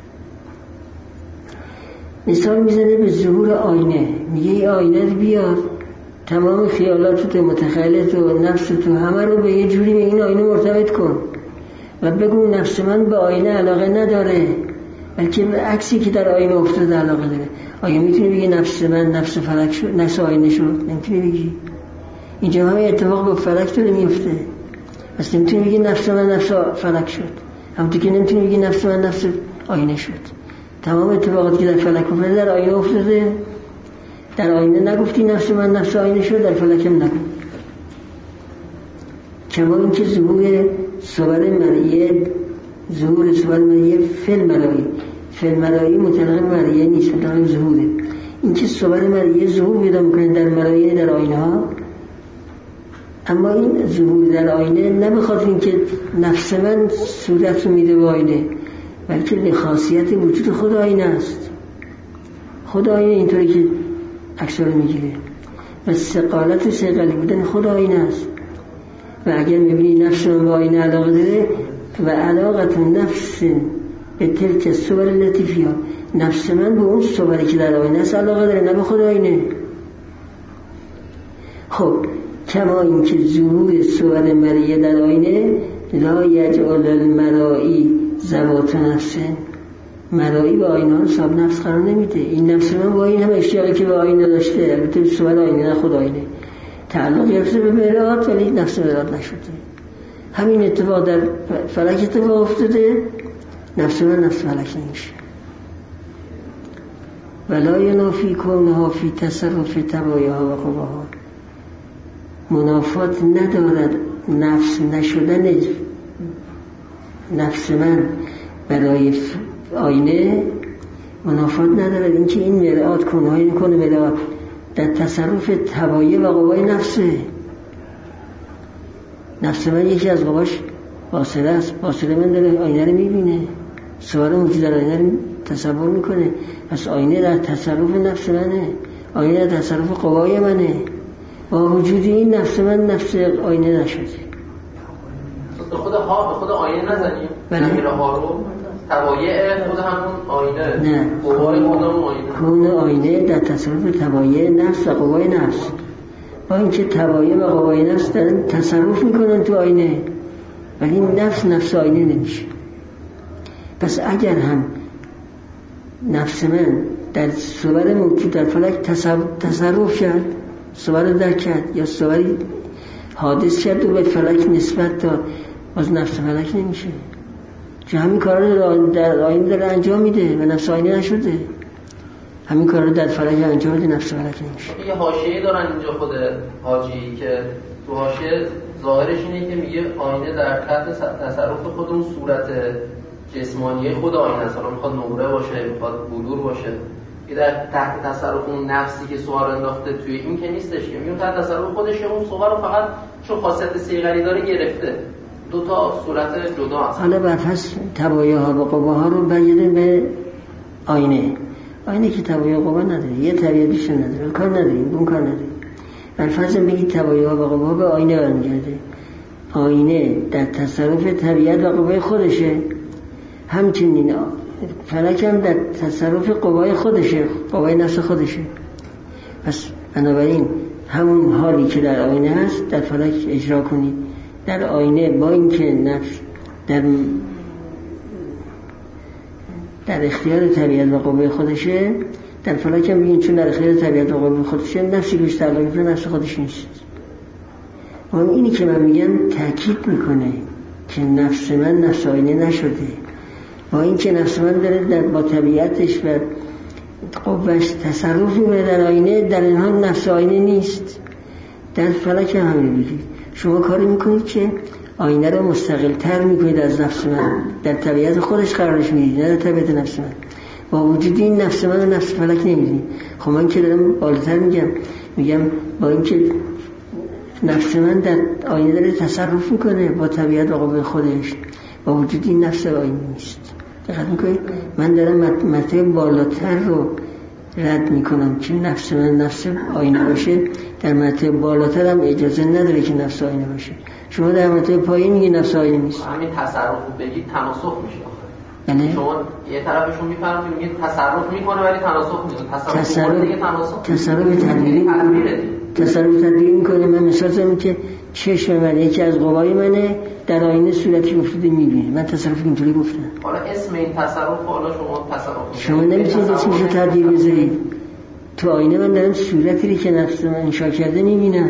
مثال میزنه به ظهور آینه، میگه این آینه رو بیار، تمام خیالات تو، متخیلت و نفس تو، همه رو به یه جوری به این آینه مرتبط کن و بگو نفس من به آینه علاقه نداره، بلکه به عکسی که در آینه افتاده علاقه داره. آیا میتونی بگی نفس من نفس فلک شد، نفس آینه شد؟ نمیتونی بگی. اینجا همه اتفاق با فلک داره میفته. پس نمیتونی بگی نفس من نفس فلک شد، همونطور که نمیتونی بگی نفس من نفس آینه شد. تمام اتفاقاتی که در فلک افتاده در آینه افتاده. در آینه نگفتی نفس من نفس آینه شد، در فلک هم نگفتی. کما اینکه ظهور صور مرئیه، ظهور صور مرئیه فل مرئی، فل مرئی مطلق مرئیه نیست، مطلق ظهوره. اینکه صور مرئیه ظهور پیدا میکنه در مرئی، در آینه ها، اما این ظهور در آینه نه به خاطر اینکه نفس من صورت رو میده به آینه، بلکه به خاصیت وجود خود آینه است. خود آینه اینطوری که عکس رو میگیره و ثقالت و ثقلی بودن خود آینه است. و اگر میبینی نفس من به آینه علاقه داره و علاقت نفس به تلک صور لطیفی ها، نفس من به اون صوری که در آینه است علاقه داره، نه به خود آینه. خب کما این که ظهور صور مریه در آینه لا یجعل المرائی ذوات نفس، مرایی به آینه رو صاحب نفس قرار نمیده. این نفس من با این هم اشتیاقی که به آینه داشته، البته صور آینه نه خود آینه، تعلق گرفته به مرآت ولی نفس مرآت نشده. همین اتفاق در فلک اتفاق افتاده، نفس من نفس فلک نمیشه. ولا ینافی کونها فی تصرف طبایعها و قواها، منافات ندارد نفس نشدن نفس من برای آینه، منافات ندارد اینکه این مرآت کنهای نکنه مرآت در تصرف طبایع و قوای نفسه. نفس من یکی از قواش باصره است، باصره من داره آینه رو میبینه، صور موجود در آینه رو تصور میکنه. پس آینه در تصرف نفس منه، آینه در تصرف قوای منه. با وجودی این نفس من نفس آینه نشده. به خود ها، به خود آینه نزنیم، نمیره ها رو طبایع خود همون آینه، نه قوای خود همون آینه، کون آینه در تصرف طبایع نفس و قوای نفس. با اینکه طبایع و قوای نفس دارن تصرف میکنن تو آینه، ولی نفس نفس آینه نمیشه. پس اگر هم نفس من در صور موجود در فلک تصرف کرد، صور درک کرد یا صوری حادث کرد و به فلک نسبت داد باز نفس فلک نمیشه. چون همین کار رو در آینه داره انجام میده و نفس آینه نشده. همین کار رو در فلک انجام میده، نفس فلک نمیشه. یه حاشیه‌ای دارن اینجا خود حاجی که تو حاشیه ظاهرش اینه که میگه آینه در تحت تصرف خود اون صورت جسمانی خود آینه است. حالا میخواد نقره باشه، میخواد بلور باشه. یه در تحت تصرف اون نفسی که سوار انداخته توی این که نیستش که میون تحت تصرف خودش اون صور رو فقط چون خاصیت صیغری داره گرفته. دو تا صورت جدا هست. حالا برفرض تبایع ها و قوا رو برگردیم به آینه. آینه که تبایع و قوا نداره، یه طبیعتش نداره، کار نداریم، اون کار نداریم. برفرض بگید تبایع ها و قوا به آینه برمیگرده. آینه در تصرف طبیعت و قوای خودشه، همچنین فلک هم در تصرف قوای خودشه، قوای نفس خودشه. پس بنابراین همون حالی که در آینه هست در فلک اجرا کنید. در آینه با اینکه نفس در در اختیار طبیعت و قوای خودشه، در فلک هم بگین چون در اختیار طبیعت و قوای خودشه، نفسی روش تعلق به نفس خودش نیست. اون اینی که من میگم تاکید میکنه که نفس من نفس آینه نشده. با اینکه نفس من داره در با طبیعتش و قوهش تصرف میکنه در آینه، در این حال نفس آینه نیست. در فلک هم همین بگید. شما کاری میکنید که آینه رو مستقل تر میکنید از نفس من، در طبیعت خودش قرارش میدید، نه در طبیعت نفس من. با وجود این نفس من و نفس فلک نمیدید. خب من که دارم بالاتر میگم میگم با اینکه نفس من در آینه داره تصرف میکنه با طبیعت و قوه خودش، با وجود این نفس آینه نیست. دقت میکنید؟ من دارم مرتبه بالاتر رو رد میکنم که نفس من نفس آینه باشه. در مرتبه بالاتر هم اجازه نداره که نفس آینه باشه. شما در مرتبه پایین میگی نفس آینه نیست. همین تصرف بگید تناسخ میشه. یعنی شما یه طرفشون میفهمید میگید تصرف میکنه ولی تناسخ میشه. تصرف دیگه تناسخ. تصرف تدبیری تصرف تدبیری میکنه. من مثال زدم که چشم من یکی از قوای منه، در آینه صورتی افتاده میبینه. من تصرف اینطوری گفتم. حالا اسم این تصرف حالا شما تصرف شما نمیتونید اسمش رو تدبیر بذارید. تو آینه من دارم صورتی رو که نفس من انشا کرده میبینم،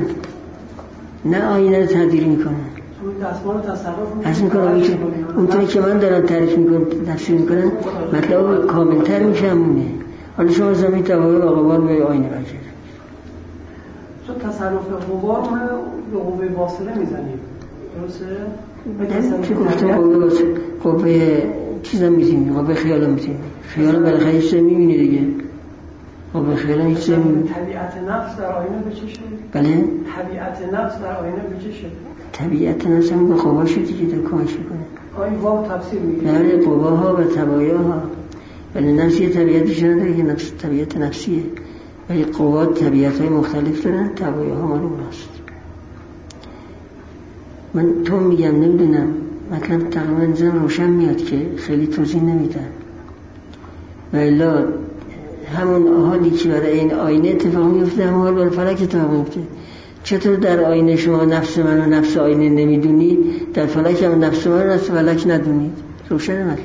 نه آینه رو تدبیر میکنم. دستمال تصرف از میکنم که اونطوری که من دارم تعریف میکنم تفسیر میکنم مطلب کاملتر میفهمونه. حالا شما زمین تبایع و قوا به آینه برگردید. چون تصرف قوا رو من به قوه واصله میزنیم، درسته؟ چه گفتم قوه واصله؟ قوه چیزا میزنیم، قوه خیال میزنیم. خیال بالاخره هیچ چیزی میبینی دیگه. قوه خیال هیچ چیزی میبینی. طبیعت نفس در آینه به چه شد؟ بله؟ طبیعت نفس در آینه به چه شد؟ طبیعت نفس هم به قوا شد دیگه، در کمش میکنه. آیا واو تفسیر میگه؟ بله، قواها و تبایع ها. ولی نفس یه طبیعتش نداره که نفس طبیعت نفسیه. ولی قوات طبیعت های مختلف دارن، تبایع ها مال اوناست. من تو میگم نمیدونم، مثلا تقریبا زن روشن میاد که خیلی توضیح نمیدن. ولی همون حالی که برای این آینه اتفاق میفته همون حال برای فلک اتفاق میفته. چطور در آینه شما نفس من و نفس آینه نمیدونید، در فلک هم نفس من و نفس فلک ندونید؟ روشن مثلا.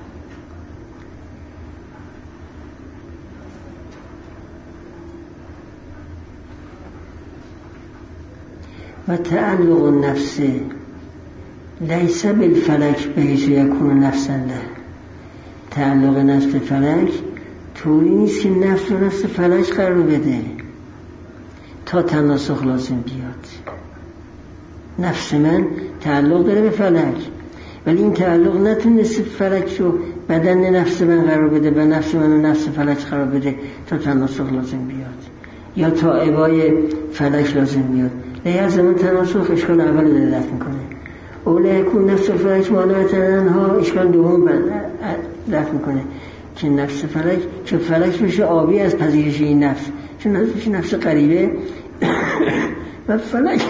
و تعلق النفس لیس بالفلک بحیث یکون نفسا له. تعلق نفس فلک طوری نیست که نفس و نفس فلک قرار بده تا تناسخ لازم بیاد. نفس من تعلق داره به فلک، ولی این تعلق نتونست فلک رو بدن نفس من قرار بده، به نفس من و نفس فلک قرار بده تا تناسخ لازم بیاد یا تا عبای فلک لازم بیاد. لیاز من تناسخ اشکال اول رو داره رفت میکنه. اوله یکون نفس فلک مانعتن ها اشکال دوم رفت میکنه که نفس فلک که فلک بشه آبی از پذیرش این نفس، چون نفس نفس قریبه و فلک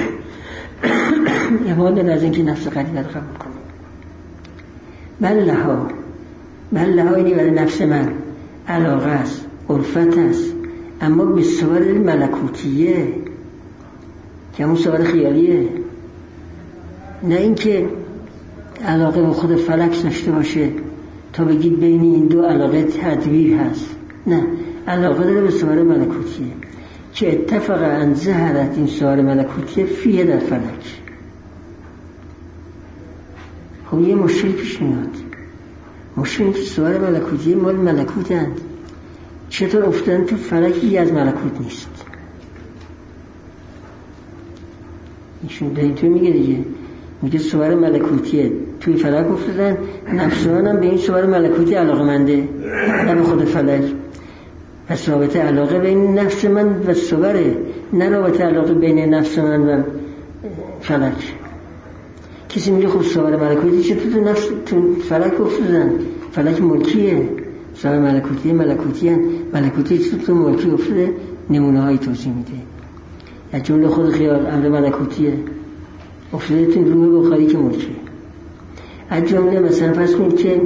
یه از اینکه نفس قریبه رو قبول کنه. بله ها بله ها اینی برای نفس من علاقه است، عرفت است، اما به صور ملکوتیه که همون صور خیالیه، نه اینکه علاقه به خود فلک داشته باشه تا بگید بین این دو علاقه تدبیر هست. نه، علاقه داره به صور ملکوتیه که اتفاق ان ظهرت این صور ملکوتیه فیه در فلک. خب یه مشکل پیش میاد. مشکل این که صور ملکوتی مال ملکوتند، چطور افتادن تو فلکی از ملکوت نیست؟ ایشون داریم تو میگه دیگه، میگه صور ملکوتیه توی فلک افتادن، نفسان هم به این صور ملکوتی علاقه منده، نه به خود فلک. پس رابطه علاقه بین نفس من و صوره، نه رابطه علاقه بین نفس من و فلک. کسی میگه خب صور ملکوتی چطور تو نفس تو فلک افتادن؟ فلک ملکیه، صور ملکوتی ملکوتی هن. ملکوتی چطور تو ملکی افتاده؟ نمونه هایی توضیح میده. از جمله خود خیال امر ملکوتیه، افتاده تو روح بخاری که ملکیه. از جمله مثلا فرض کنید که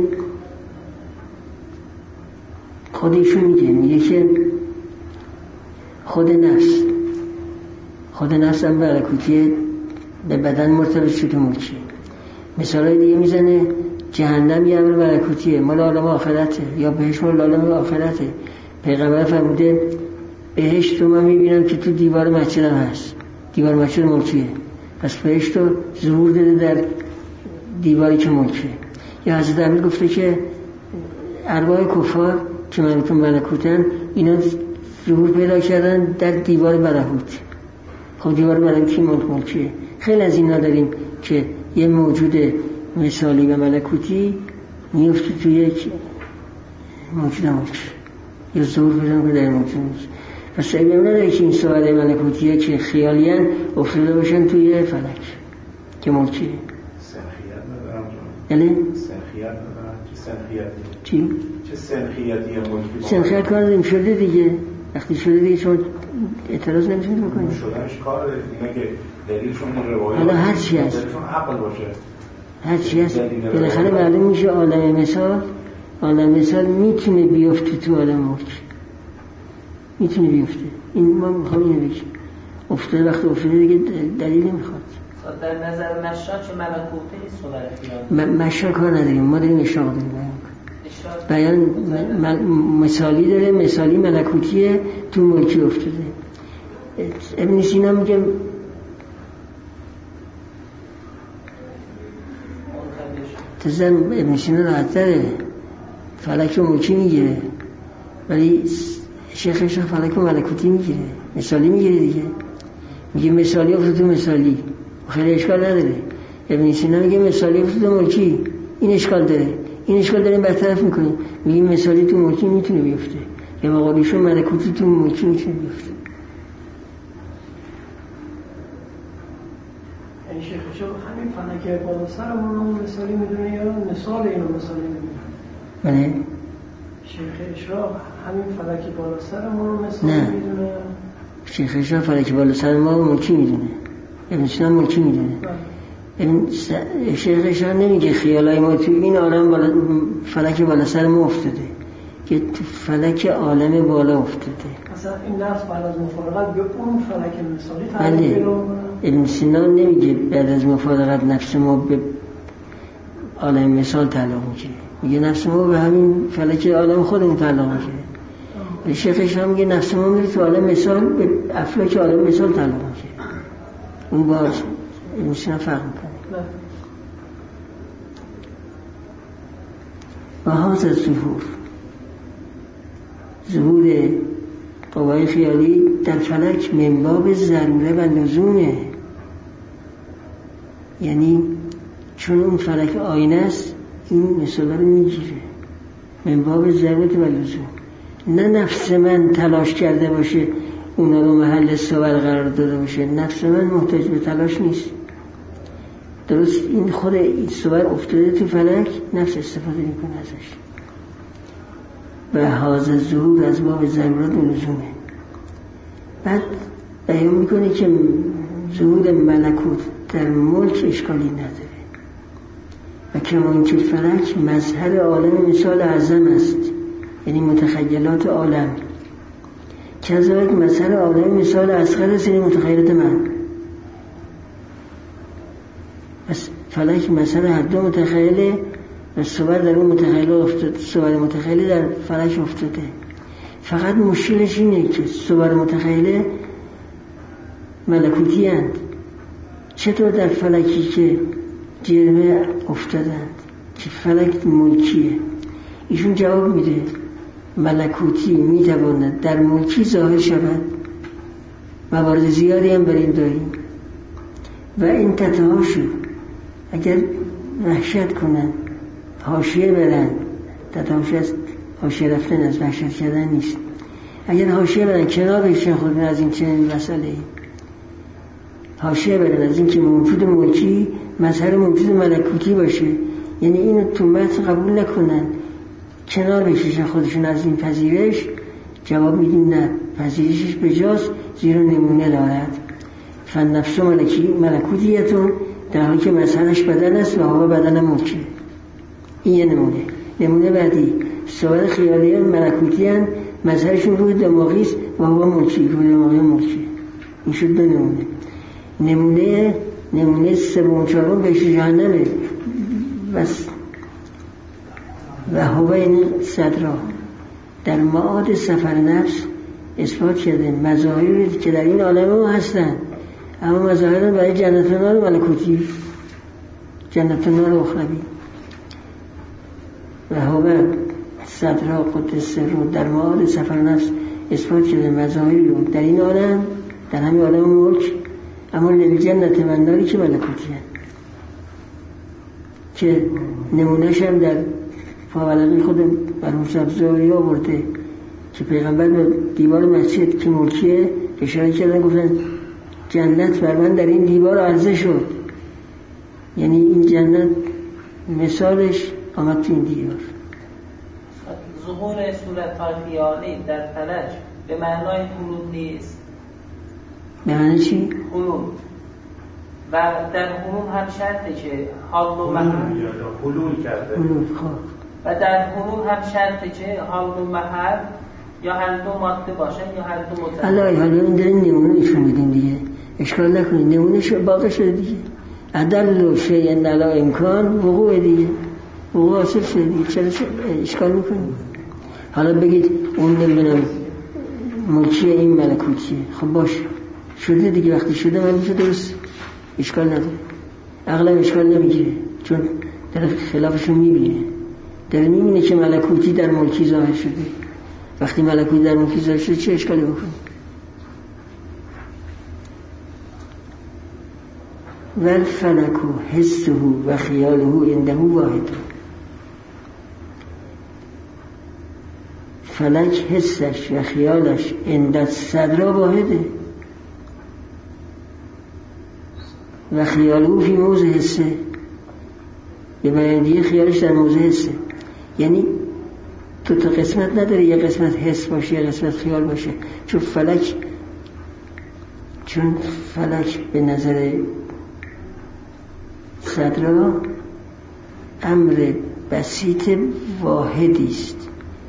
خودشون میگه میگه که خود نفس خود نفس هم ملکوتیه، به بدن مرتبط شده ملکیه. مثالای دیگه میزنه جهنم یه امر ملکوتیه، مال عالم آخرته، یا بهشت مال عالم آخرته. پیغمبر فرموده بهشت رو من میبینم که تو دیوار مسجدم هست، دیوار مسجد ملکیه، پس بهشت رو ظهور داده در دیواری که ملکیه. یا حضرت امیر گفته که ارواح کفار که منکون ملکوتن اینا ظهور پیدا کردن در دیوار ملکوت. خب دیوار ملکوتی ملکیه. خیلی از اینا داریم که یه موجود مثالی و ملکوتی میفته توی یک موجود ملکی یا ظهور پیدا کنه در موجود ملکی. پس اگه نداره که این سوال ملکوتیه که خیالیان افتاده باشن توی فلک که ملکیه. سنخیت ندارم یعنی؟ سنخیت ندارم. چه سنخیتی؟ چی؟ چه سنخیتی ملکی؟ سنخیت کار داریم شده دیگه. وقتی شده دیگه شما اعتراض نمیتونید بکنید. شدنش کار دیگه که دلیلشون روایت حالا هر چی هست، دلیلشون عقل باشه، هر چی هست بالاخره معلوم میشه عالم مثال عالم مثال میتونه بیفته تو عالم ملک، میتونه بیفته. این ما میخوام اینو بگیم افتاده، وقتی افتاده دیگه دلیل نمیخواد. در نظر مشرق چه ملکوته صورت خیال مشرق کار نداریم، ما داریم اشراق داریم بیان مثالی داره، مثالی ملکوتیه تو ملکی افتاده. ابن سینا میگه تزن ابن سینا راحت داره، فلک و ملکی میگیره، ولی شیخ شیخ فلک و ملکوتی میگیره، مثالی میگیره دیگه. میگه مثالی افتاده تو مثالی، خیلی اشکال نداره. ابن سینا میگه مثالی افتاده تو ملکی، این اشکال داره. این اشکال داریم برطرف میکنیم، میگیم مثالی تو ملکی میتونه بیفته، یا مقابلشون ملکوتی تو ملکی میتونه بیفته. این شیخ شو همین فلک بالا سرمون رو مثالی میدونه یا مثال اینو مثالی میدونه؟ بله شیخ اشراق همین فلک بالا سرمون رو مثالی میدونه؟ شیخ اشراق فلک بالا سر ما رو ملکی میدونه، ابن سینا ملکی میدونه. این شیخ اشراق نمیگه خیالای ما تو این عالم بالا فلک بالا سر ما افتاده، که تو فلک عالم بالا افتاده. اصلا این نفس بعد از مفارقت به اون فلک مثالی تعریف بله. ابن سینا نمیگه بعد از مفارقت نفس ما به عالم مثال تعلق میشه، میگه نفس ما به همین فلک عالم خودمون تعلق میشه. شیخ اشراق میگه نفس ما میره تو عالم مثال به افلاک عالم مثال تعلق میشه. اون باز ابن سینا فرق میکنه. و هاز ظهور ظهور قوای خیالی در فلک من باب ضروره و لزومه، یعنی چون اون فلک آینه است این مثالا رو میگیره من باب ضرورت و لزوم. نه نفس من تلاش کرده باشه اونا رو محل صور قرار داده باشه، نفس من محتاج به تلاش نیست. درست این خود این صور افتاده تو فلک، نفس استفاده میکنه ازش. و حاضر ظهور از باب ضرورت و لزومه. بعد بیان میکنه که ظهور ملکوت در ملک اشکالی نداره و کما اینکه فلک مظهر عالم مثال اعظم است، یعنی متخیلات عالم، کذالک مظهر عالم مثال اصغر است، یعنی متخیلات من. پس فلک مظهر هر دو متخیله و صور در اون متخیل افتاده، صور متخیله در فلک افتاده. فقط مشکلش اینه که صور متخیله ملکوتی هستند. چطور در فلکی که جرمه افتادند که فلک ملکیه. ایشون جواب میده ملکوتی میتواند در ملکی ظاهر شود. موارد زیادی هم بریم داریم و این تتهاشو اگر وحشت کنن حاشیه برن، تتهاش از حاشیه رفتن از وحشت کردن نیست، اگر حاشیه برن کنار بشن خودن از این چنین مسئله، حاشیه برن از این که موجود ملکی مظهر موجود ملکوتی باشه، یعنی اینو تو متن قبول نکنن، کنار بکشن خودشون از این پذیرش، جواب میدیم نه، پذیرشش بجاست زیرا نمونه دارد. فالنفس ملکی ملکوتیتون در حالی که مظهرش بدن است و هوا بدن ملکی. این یه نمونه. نمونه بعدی صور خیالی ملکوتی هستند، مظهرشون روح دماغی است و هوا ملکی، روح دماغی ملکی. این شد دو نمونه. نمونه نمونه سوم چهارم بهش جهنمه بس و هوا این صدرا در معاد سفر نفس اثبات کرده مظاهری که در این عالم ما هستن، اما مظاهر برای جنت و نار ملکوتی، جنت و نار اخروی. و هوا صدرا قدس رو در معاد سفر نفس اثبات کرده مظاهری رو در این عالم، در همین عالم ملک، اما للجنت و ناری که ملکوتی هست، که نمونهش هم در فاولقی خود مرحوم سبزواری آورده که پیغمبر به دیوار مسجد که ملکیه اشاره کردن، گفتن جنت بر من در این دیوار عرضه شد، یعنی این جنت مثالش آمد تو این دیوار. ظهور صورت‌های خیالی در فلک به معنای خلود نیست. به معنی چی؟ خلود. و در حلول هم شرطه که حال و محل حلول کرده. حلول خواه. و در حلول هم شرطه که حال و محل یا هر دو ماده باشن یا هر دو متعدد. الهی حالا این داریم نمونه ایشون میدیم دیگه، اشکال نکنید، نمونه شو باقی شده دیگه. عدل و شیء علی امکان وقوع دیگه، وقوع حاصل شده دیگه، چرا اشکال میکنید؟ حالا بگید اون نمیدونم ملکی این ملکوتیه، خب باش شده دیگه، وقتی شده من میشه درست، اشکال نداره، عقلم اشکال نمیگیره، چون در خلافشو میبینه، داره میبینه که ملکوتی در ملکی ظاهر شده. وقتی ملکوتی در ملکی ظاهر شده چه اشکالی بکنه؟ والفلک حسه و خیاله عنده واحد. فلک حسش و خیالش عند صدرا واحده و خیاله فی موضع حسه، یه بیان خیالش در موضع حسه، یعنی تو تا قسمت نداره، یه قسمت حس باشه یه قسمت خیال باشه، چون فلک چون فلک به نظر صدرا امر بسیط واحدی است،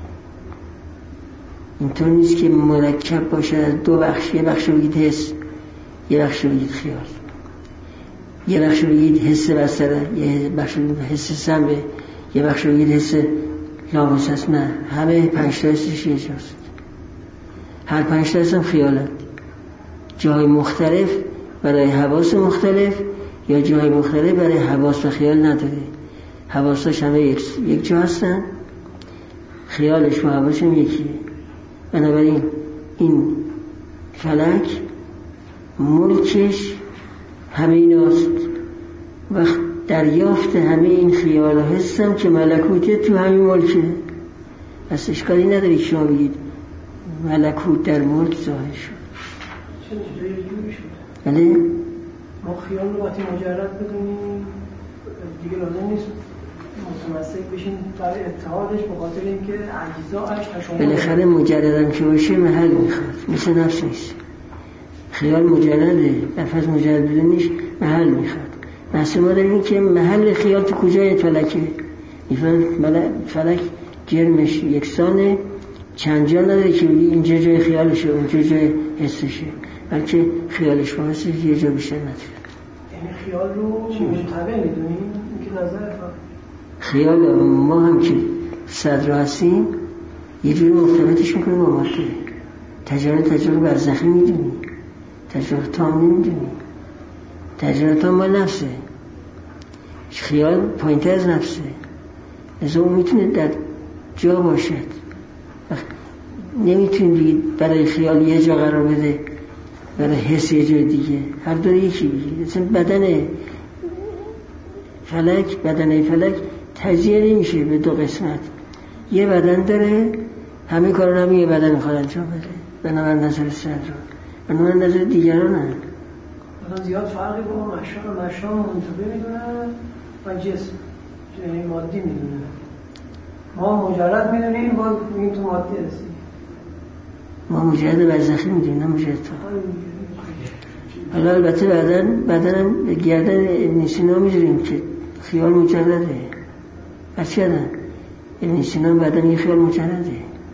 اینطور نیست که مرکب باشه از دو بخش، یه بخش بگید حس یه بخش بگید خیال، یه بخش بگید حس بسره یه بخش بگید حس سمه یه بخش بگید حس لامس هست. نه، همه پنج تا حسش یه جاست، هر پنج تا حسم خیالت، جای مختلف برای حواس مختلف یا جای مختلف برای حواس و خیال نداره، حواسش همه یک جا هستن، خیالش و حواسش هم یکیه. بنابراین این فلک ملکش همه ایناست و دریافت همه این خیال و حسم که ملکوته تو همین ملکه، پس اشکالی نداری که شما بگید ملکوت در ملک ظاهر شد. چه جوری شد؟ بله؟ ما خیال رو وقتی مجرد بدونیم دیگه لازم نیست متمسک بشیم برای اتحادش، به خاطر اینکه اجزاش تشابه بالاخره مجردم که باشه محل میخواد، مثل نفس نیست. خیال مجرده، لفظ مجرد بدونیش محل میخواد. بحث ما داریم که محل خیال تو کجای فلکه، میفهم فلک جرمش یکسانه، چند جا نداره که بگی اینجا جای خیالشه اونجا جای حسشه، بلکه خیالش و حسش یه جا بیشتر نداره. یعنی خیال رو منطبع میدونیم؟ این که نظر خیال ما هم که صدر هستیم یه جوری مرتبطش میکنه با ماده، تجربه تجربه برزخی میدونیم، تجربه تام نمیدونیم، تجربه تام با نفسه. خیال پایین‌تر از نفسه، از اون میتونه در جا باشد. نمیتونی بگید برای خیال یه جا قرار بده، برای حس یه جای دیگه، هر دو یکی بگید. اصلا بدن فلک بدن فلک تجزیه نمیشه به دو قسمت. یه بدن داره، همه کارا هم یه بدن میخواد انجام بده، بنابراین نظر صدر بنابراین نظر دیگران هم مثلا زیاد فرقی با مشام مشام منطبه میدونن و جسم یعنی مادی میدونن. ما مجرد میدونیم با این تو مادی هستیم. ما مجرد برزخی میدونیم نه مجرد تا. حالا البته بعدن بعدن به گردن ابن سینا میذاریم که خیال مجرده. بچه ادن ابن سینا بعدن یه خیال مجرده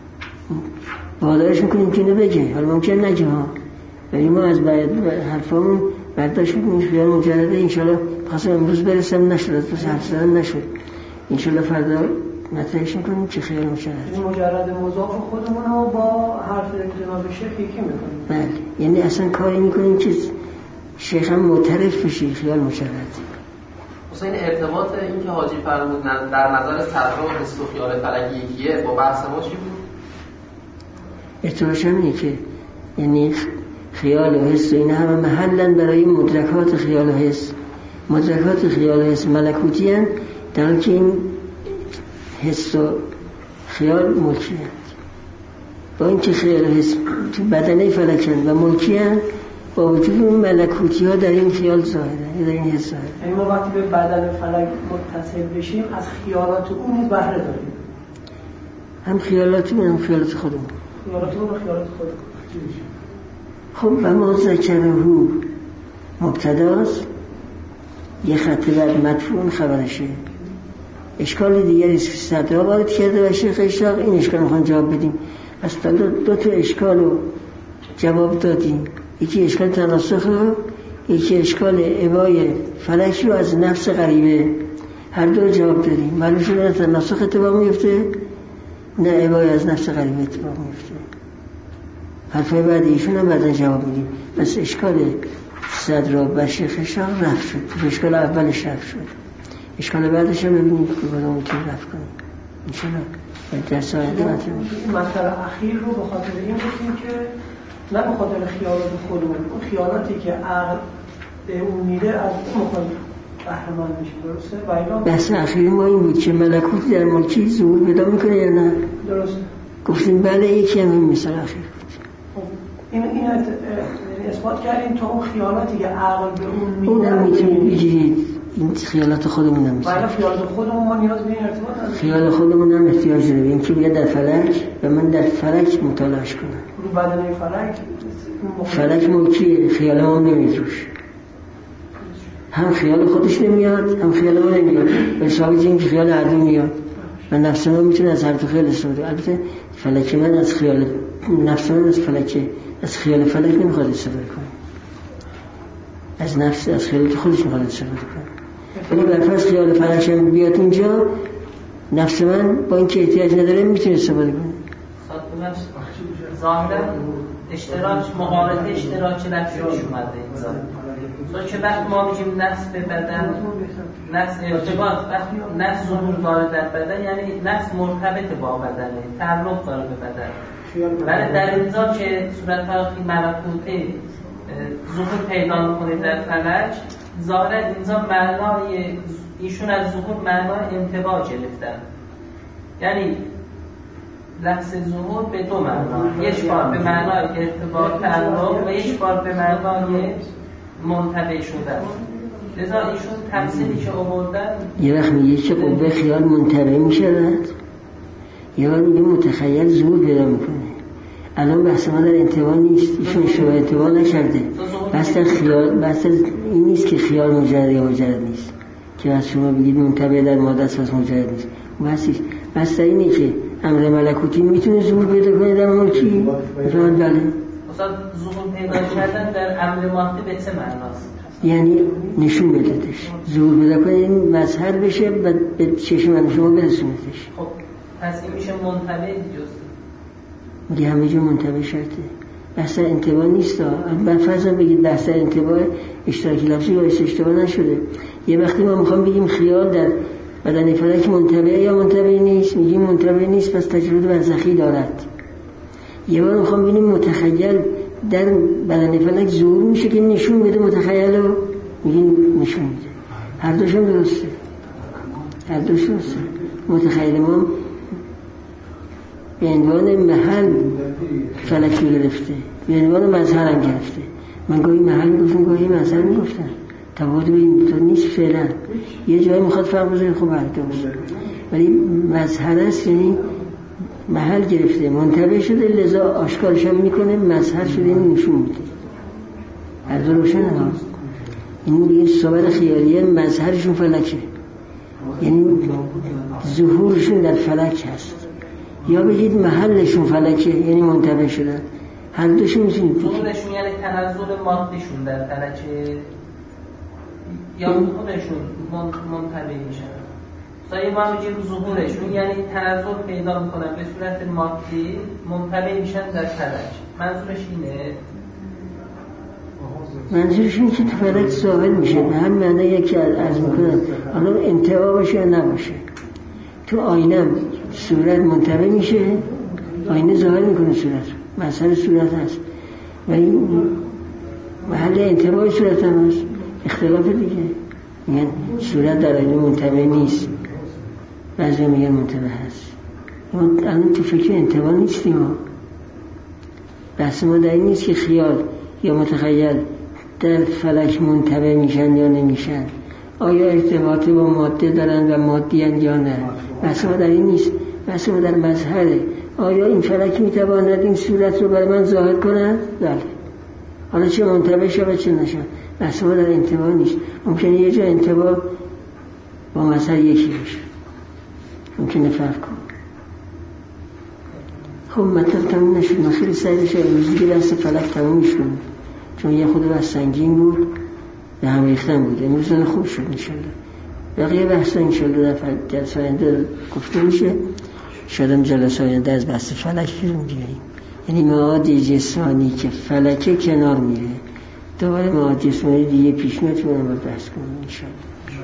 وادارش میکنیم که اینو بگه، حالا ممکن نگه ها، ولی ما از باید حرفامون برداشت میکنیم خیال مجرده. انشالله خواستم امروز برسم نشد، از بس حرف زدن نشد، انشالله فردا مطرحش میکنیم که خیال مجرده. مجرد مضاف خودمون رو با حرف جناب شیخ یکی میکنیم. بله، یعنی اصلا کاری میکنیم که شیخ هم معترف بشه خیال مجرد. مثلا این ارتباط این که حاجی فرمود در نظر صدرا و حس و خیال فلکی یکیه با بحث ما چی بود؟ ارتباطش همینه که یعنی خیال و حس و این همه محلن برای مدرکات خیال و حس. مدرکات خیال و حس ملکوتی هستند، در حالی که این حس و خیال ملکی هستند. با اینکه خیال و حس تو بدنه فلک هستند و ملکی هستند، با وجود اون ملکوتی ها در این خیال ظاهره یا در این حس ظاهره. یعنی ما وقتی به بدن فلک متصل بشیم از خیالات اون نیز بهره داریم. هم خیالات اون هم خیالات خودمون. خیالات اون و خیالات خودمون. خب و ما ذکره مبتداست، یه خط بعد مدفوع خبرشه. اشکال دیگری است که صدرها وارد کرده و شیخ اشراق این اشکال میخوان جواب بدیم. پس دو, دو تا اشکال رو جواب دادیم، یکی اشکال تناسخ رو، یکی اشکال ابای فلک رو از نفس غریبه. هر دو رو جواب دادیم. معلوم شده نه تناسخ اتفاق میفته نه ابای از نفس غریبه اتفاق میفته. حرفای بعد ایشون هم بعدا جواب میدیم. پس اشکال صدر و شیخ اشراق رفت شد، اشکال اولش رفت شد. اشکال بعدش هم ببینیم که باید اون تیم رفت کنیم انشاءالله در ساعت این مسئله اخیر رو به خاطر این بودیم که نه به خاطر خیالات خودمون، اون خیالاتی که عقل به اون میره از اون مخواهی بهرمان میشه. درسته؟ بحث اخیری ما این بود که ملکوتی در ملکی ظهور پیدا میکنه یا نه؟ درسته. گفتیم بله، یکی هم این مثال اخیر بود. این این اثبات کردیم تا اون خیالاتی که عقل به اون میره اونم میتونید بگیرید این خیالات خودمون هم بله خیالات خودمون ما نیاز به این ارتباط نداریم. خیال خودمون هم احتیاج داره این که بیاد در فلک و من در فلک مطالعهش کنم. رو بدنه فلک فلک ملکیه، خیال ما نمیاد روش، هم خیال خودش نمیاد هم خیال ما نمیاد، به ثابت این که خیال عدو میاد و نفس ما میتونه از هر دو خیال استفاده. البته فلک من از خیال نفس من از فلک از خیال فلک نمیخواد استفاده کنه، از نفس از خیالات خودش میخواد استفاده کنه. ولی برفرض خیال فلک هم بیاد اینجا، نفس من با اینکه احتیاج نداره میتونه استفاده کنه. ظاهرا اشتراک مقارنه اشتراک نفسش اومده اینجا. چون که وقت ما میگیم نفس به بدن، نفس ارتباط، وقتی نفس ظهور داره در بدن یعنی نفس مرتبط با بدنه، تعلق داره به بدن. ولی در اینجا که صورت تاخی ملکوتی ظهور پیدا میکنه در فلک، ظاهرا اینجا معنای ایشون از ظهور معنای انتباه گرفتن، یعنی لفظ ظهور به دو معنا، یک بار به معنای ارتباط تعلق و یک بار به معنای منتبه شدن. لذا ایشون تفسیری که آوردن یه وقت میگه که قوه خیال منتبه میشود، یه وقت میگه متخیل ظهور پیدا میکنه. الان بحث ما در انتباه نیست، ایشون شبه انتباه نکرده. بحث در خیال، بحث این نیست که خیال مجرد یا مجرد نیست که از شما بگید منتبه در ماده است پس مجرد نیست. بحث بحث در اینه که امر ملکوتی میتونه ظهور پیدا کنه در ملکی؟ مثلا بله. مثلا ظهور پیدا کردن در امر ماده به چه معناست؟ یعنی نشون بدهش، ظهور پیدا کنه این مظهر بشه و به چشم من شما برسونتش. خب پس این میشه منتبه جز میگه همه جا منتبه شرطه. بحث انتباه نیست. من فرض بگید بحث انتباه اشتراکی لفظی باعث اشتباه نشده. یه وقتی ما میخوام بگیم خیال در بدن فلک منتبه یا منتبه نیست، میگیم منتبه نیست پس تجربه برزخی دارد. یه بار میخوام ببینیم متخیل در بدن فلک ظهور میشه که نشون بده متخیل رو، میگیم نشون میده. هر دوشون درسته، هر دوش درسته. متخیل ما به عنوان محل فلکی گرفته، به عنوان مظهر هم گرفته. من گاهی محل میگفتم گاهی مظهر میگفتم، تفاوت به این تو نیست. فعلا یه جایی میخواد فرق بزنه خب هر دوست، ولی مظهر است، یعنی محل گرفته، منتبه شده، لذا آشکارش هم میکنه، مظهر شده، این نشون میده. هر دو روشن ها. این دیگه صور خیالیه مظهرشون فلکه، یعنی ظهورشون در فلک هست. یا بگید محلشون فلکه، یعنی منتبه شدن. هر دوشون میتونید بگید ظهورشون یعنی تنزل مادیشون در فلکه، یا خودشون منتبه میشن. مثلا ما میگیم ظهورشون یعنی تنزل پیدا میکنن به صورت مادی، منتبه میشن در فلک. منظورش اینه؟ منظورش اینه که تو فلک ظاهر میشه، به هم معنی یکی از میکنن، حالا انتباه باشه یا نباشه. تو آینه صورت منتبه میشه، آینه ظاهر میکنه صورت، مسئله صورت هست، ولی محل انتباه صورت هم هست. اختلاف دیگه، میگن صورت در آینه منتبه نیست، بعضی میگن منتبه هست. ما الان تو فکر انتباه نیستیم. ما بحث ما در این نیست که خیال یا متخیل در فلک منتبه میشن یا نمیشن، آیا ارتباط با ماده دارن و مادیان یا نه. بحث ما در این نیست، بحث ما در مظهره. آیا این فلک میتواند این صورت رو برای من ظاهر کنه؟ بله. حالا چه منتبه شه و چه نشه، بحث ما در انتباه نیست. ممکنه یه جا انتباه با مظهر یکی باشه، ممکنه فرق کنه. خب مطلب تموم نشد. من خیلی سعی داشتم امروز دیگه بحث فلک تمومش کنم، چون یه خود بحث سنگین بود، به هم ریختن بود. امروز خوب شد انشالله. بقیه بحثا انشالله در جلسه آینده گفته میشه. شاید جلسه آینده از بحث فلک بیرون بیاییم، یعنی مواد جسمانی که فلکه کنار میره، دوباره مواد جسمانی دیگه پیش میاد اونم باید بحث کنیم انشالله.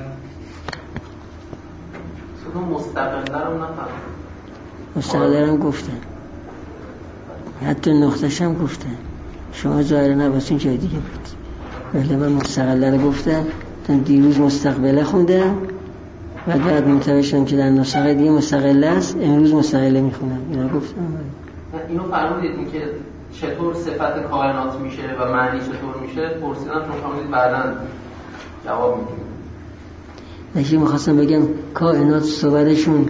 صدا مستقله رو نفهم، مستقله رو گفتن، حتی نقطه‌ش هم گفتن. شما ظاهر نباشین جای دیگه بود، ولی من مستقله رو گفتم. تا دیروز مستقبله خوندم و بعد متوجه شدم که در نسخه دیگه مستقله است، امروز مستقله میخونم. اینا گفتم. اینو فرمودید این که چطور صفت کائنات میشه و معنی چطور میشه پرسیدم، چون فرمودید بعداً جواب میدیم. نشی میخواستم بگم کائنات صورتشون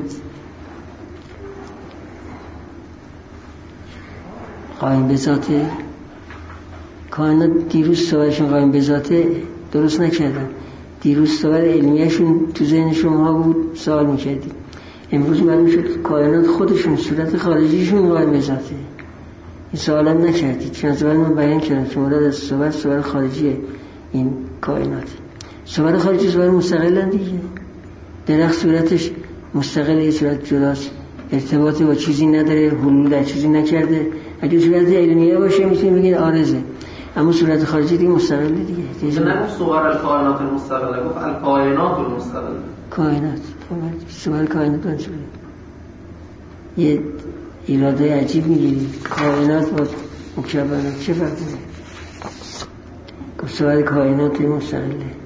قائم به ذاته. کائنات دیروز صورتشون قائم به ذاته درست نکردن. دیروز صور علمیهشون تو ذهن شما بود، سوال میکردید. امروز معلوم شد کائنات خودشون صورت خارجیشون قائم به ذاته. این سوال هم نکردید، چون از اول من بیان کردم که مراد از صور صور خارجی این کائنات. صور خارجی صور مستقلن دیگه. درخت صورتش مستقله، صورت جداست، ارتباطی با چیزی نداره، حلول در چیزی نکرده. اگه صورت علمیه باشه میتونیم بگید عارضه، اما صورت خارجی دیگه مستقله دیگه. دیگه نگفت صور الکائنات المستقله، گفت الکائنات المستقله. کائنات، صور کائنات منظوره. یه ایراده عجیب میگیری، کائنات با مکبرات چه فرقی؟ گفت صور کائنات مستقله.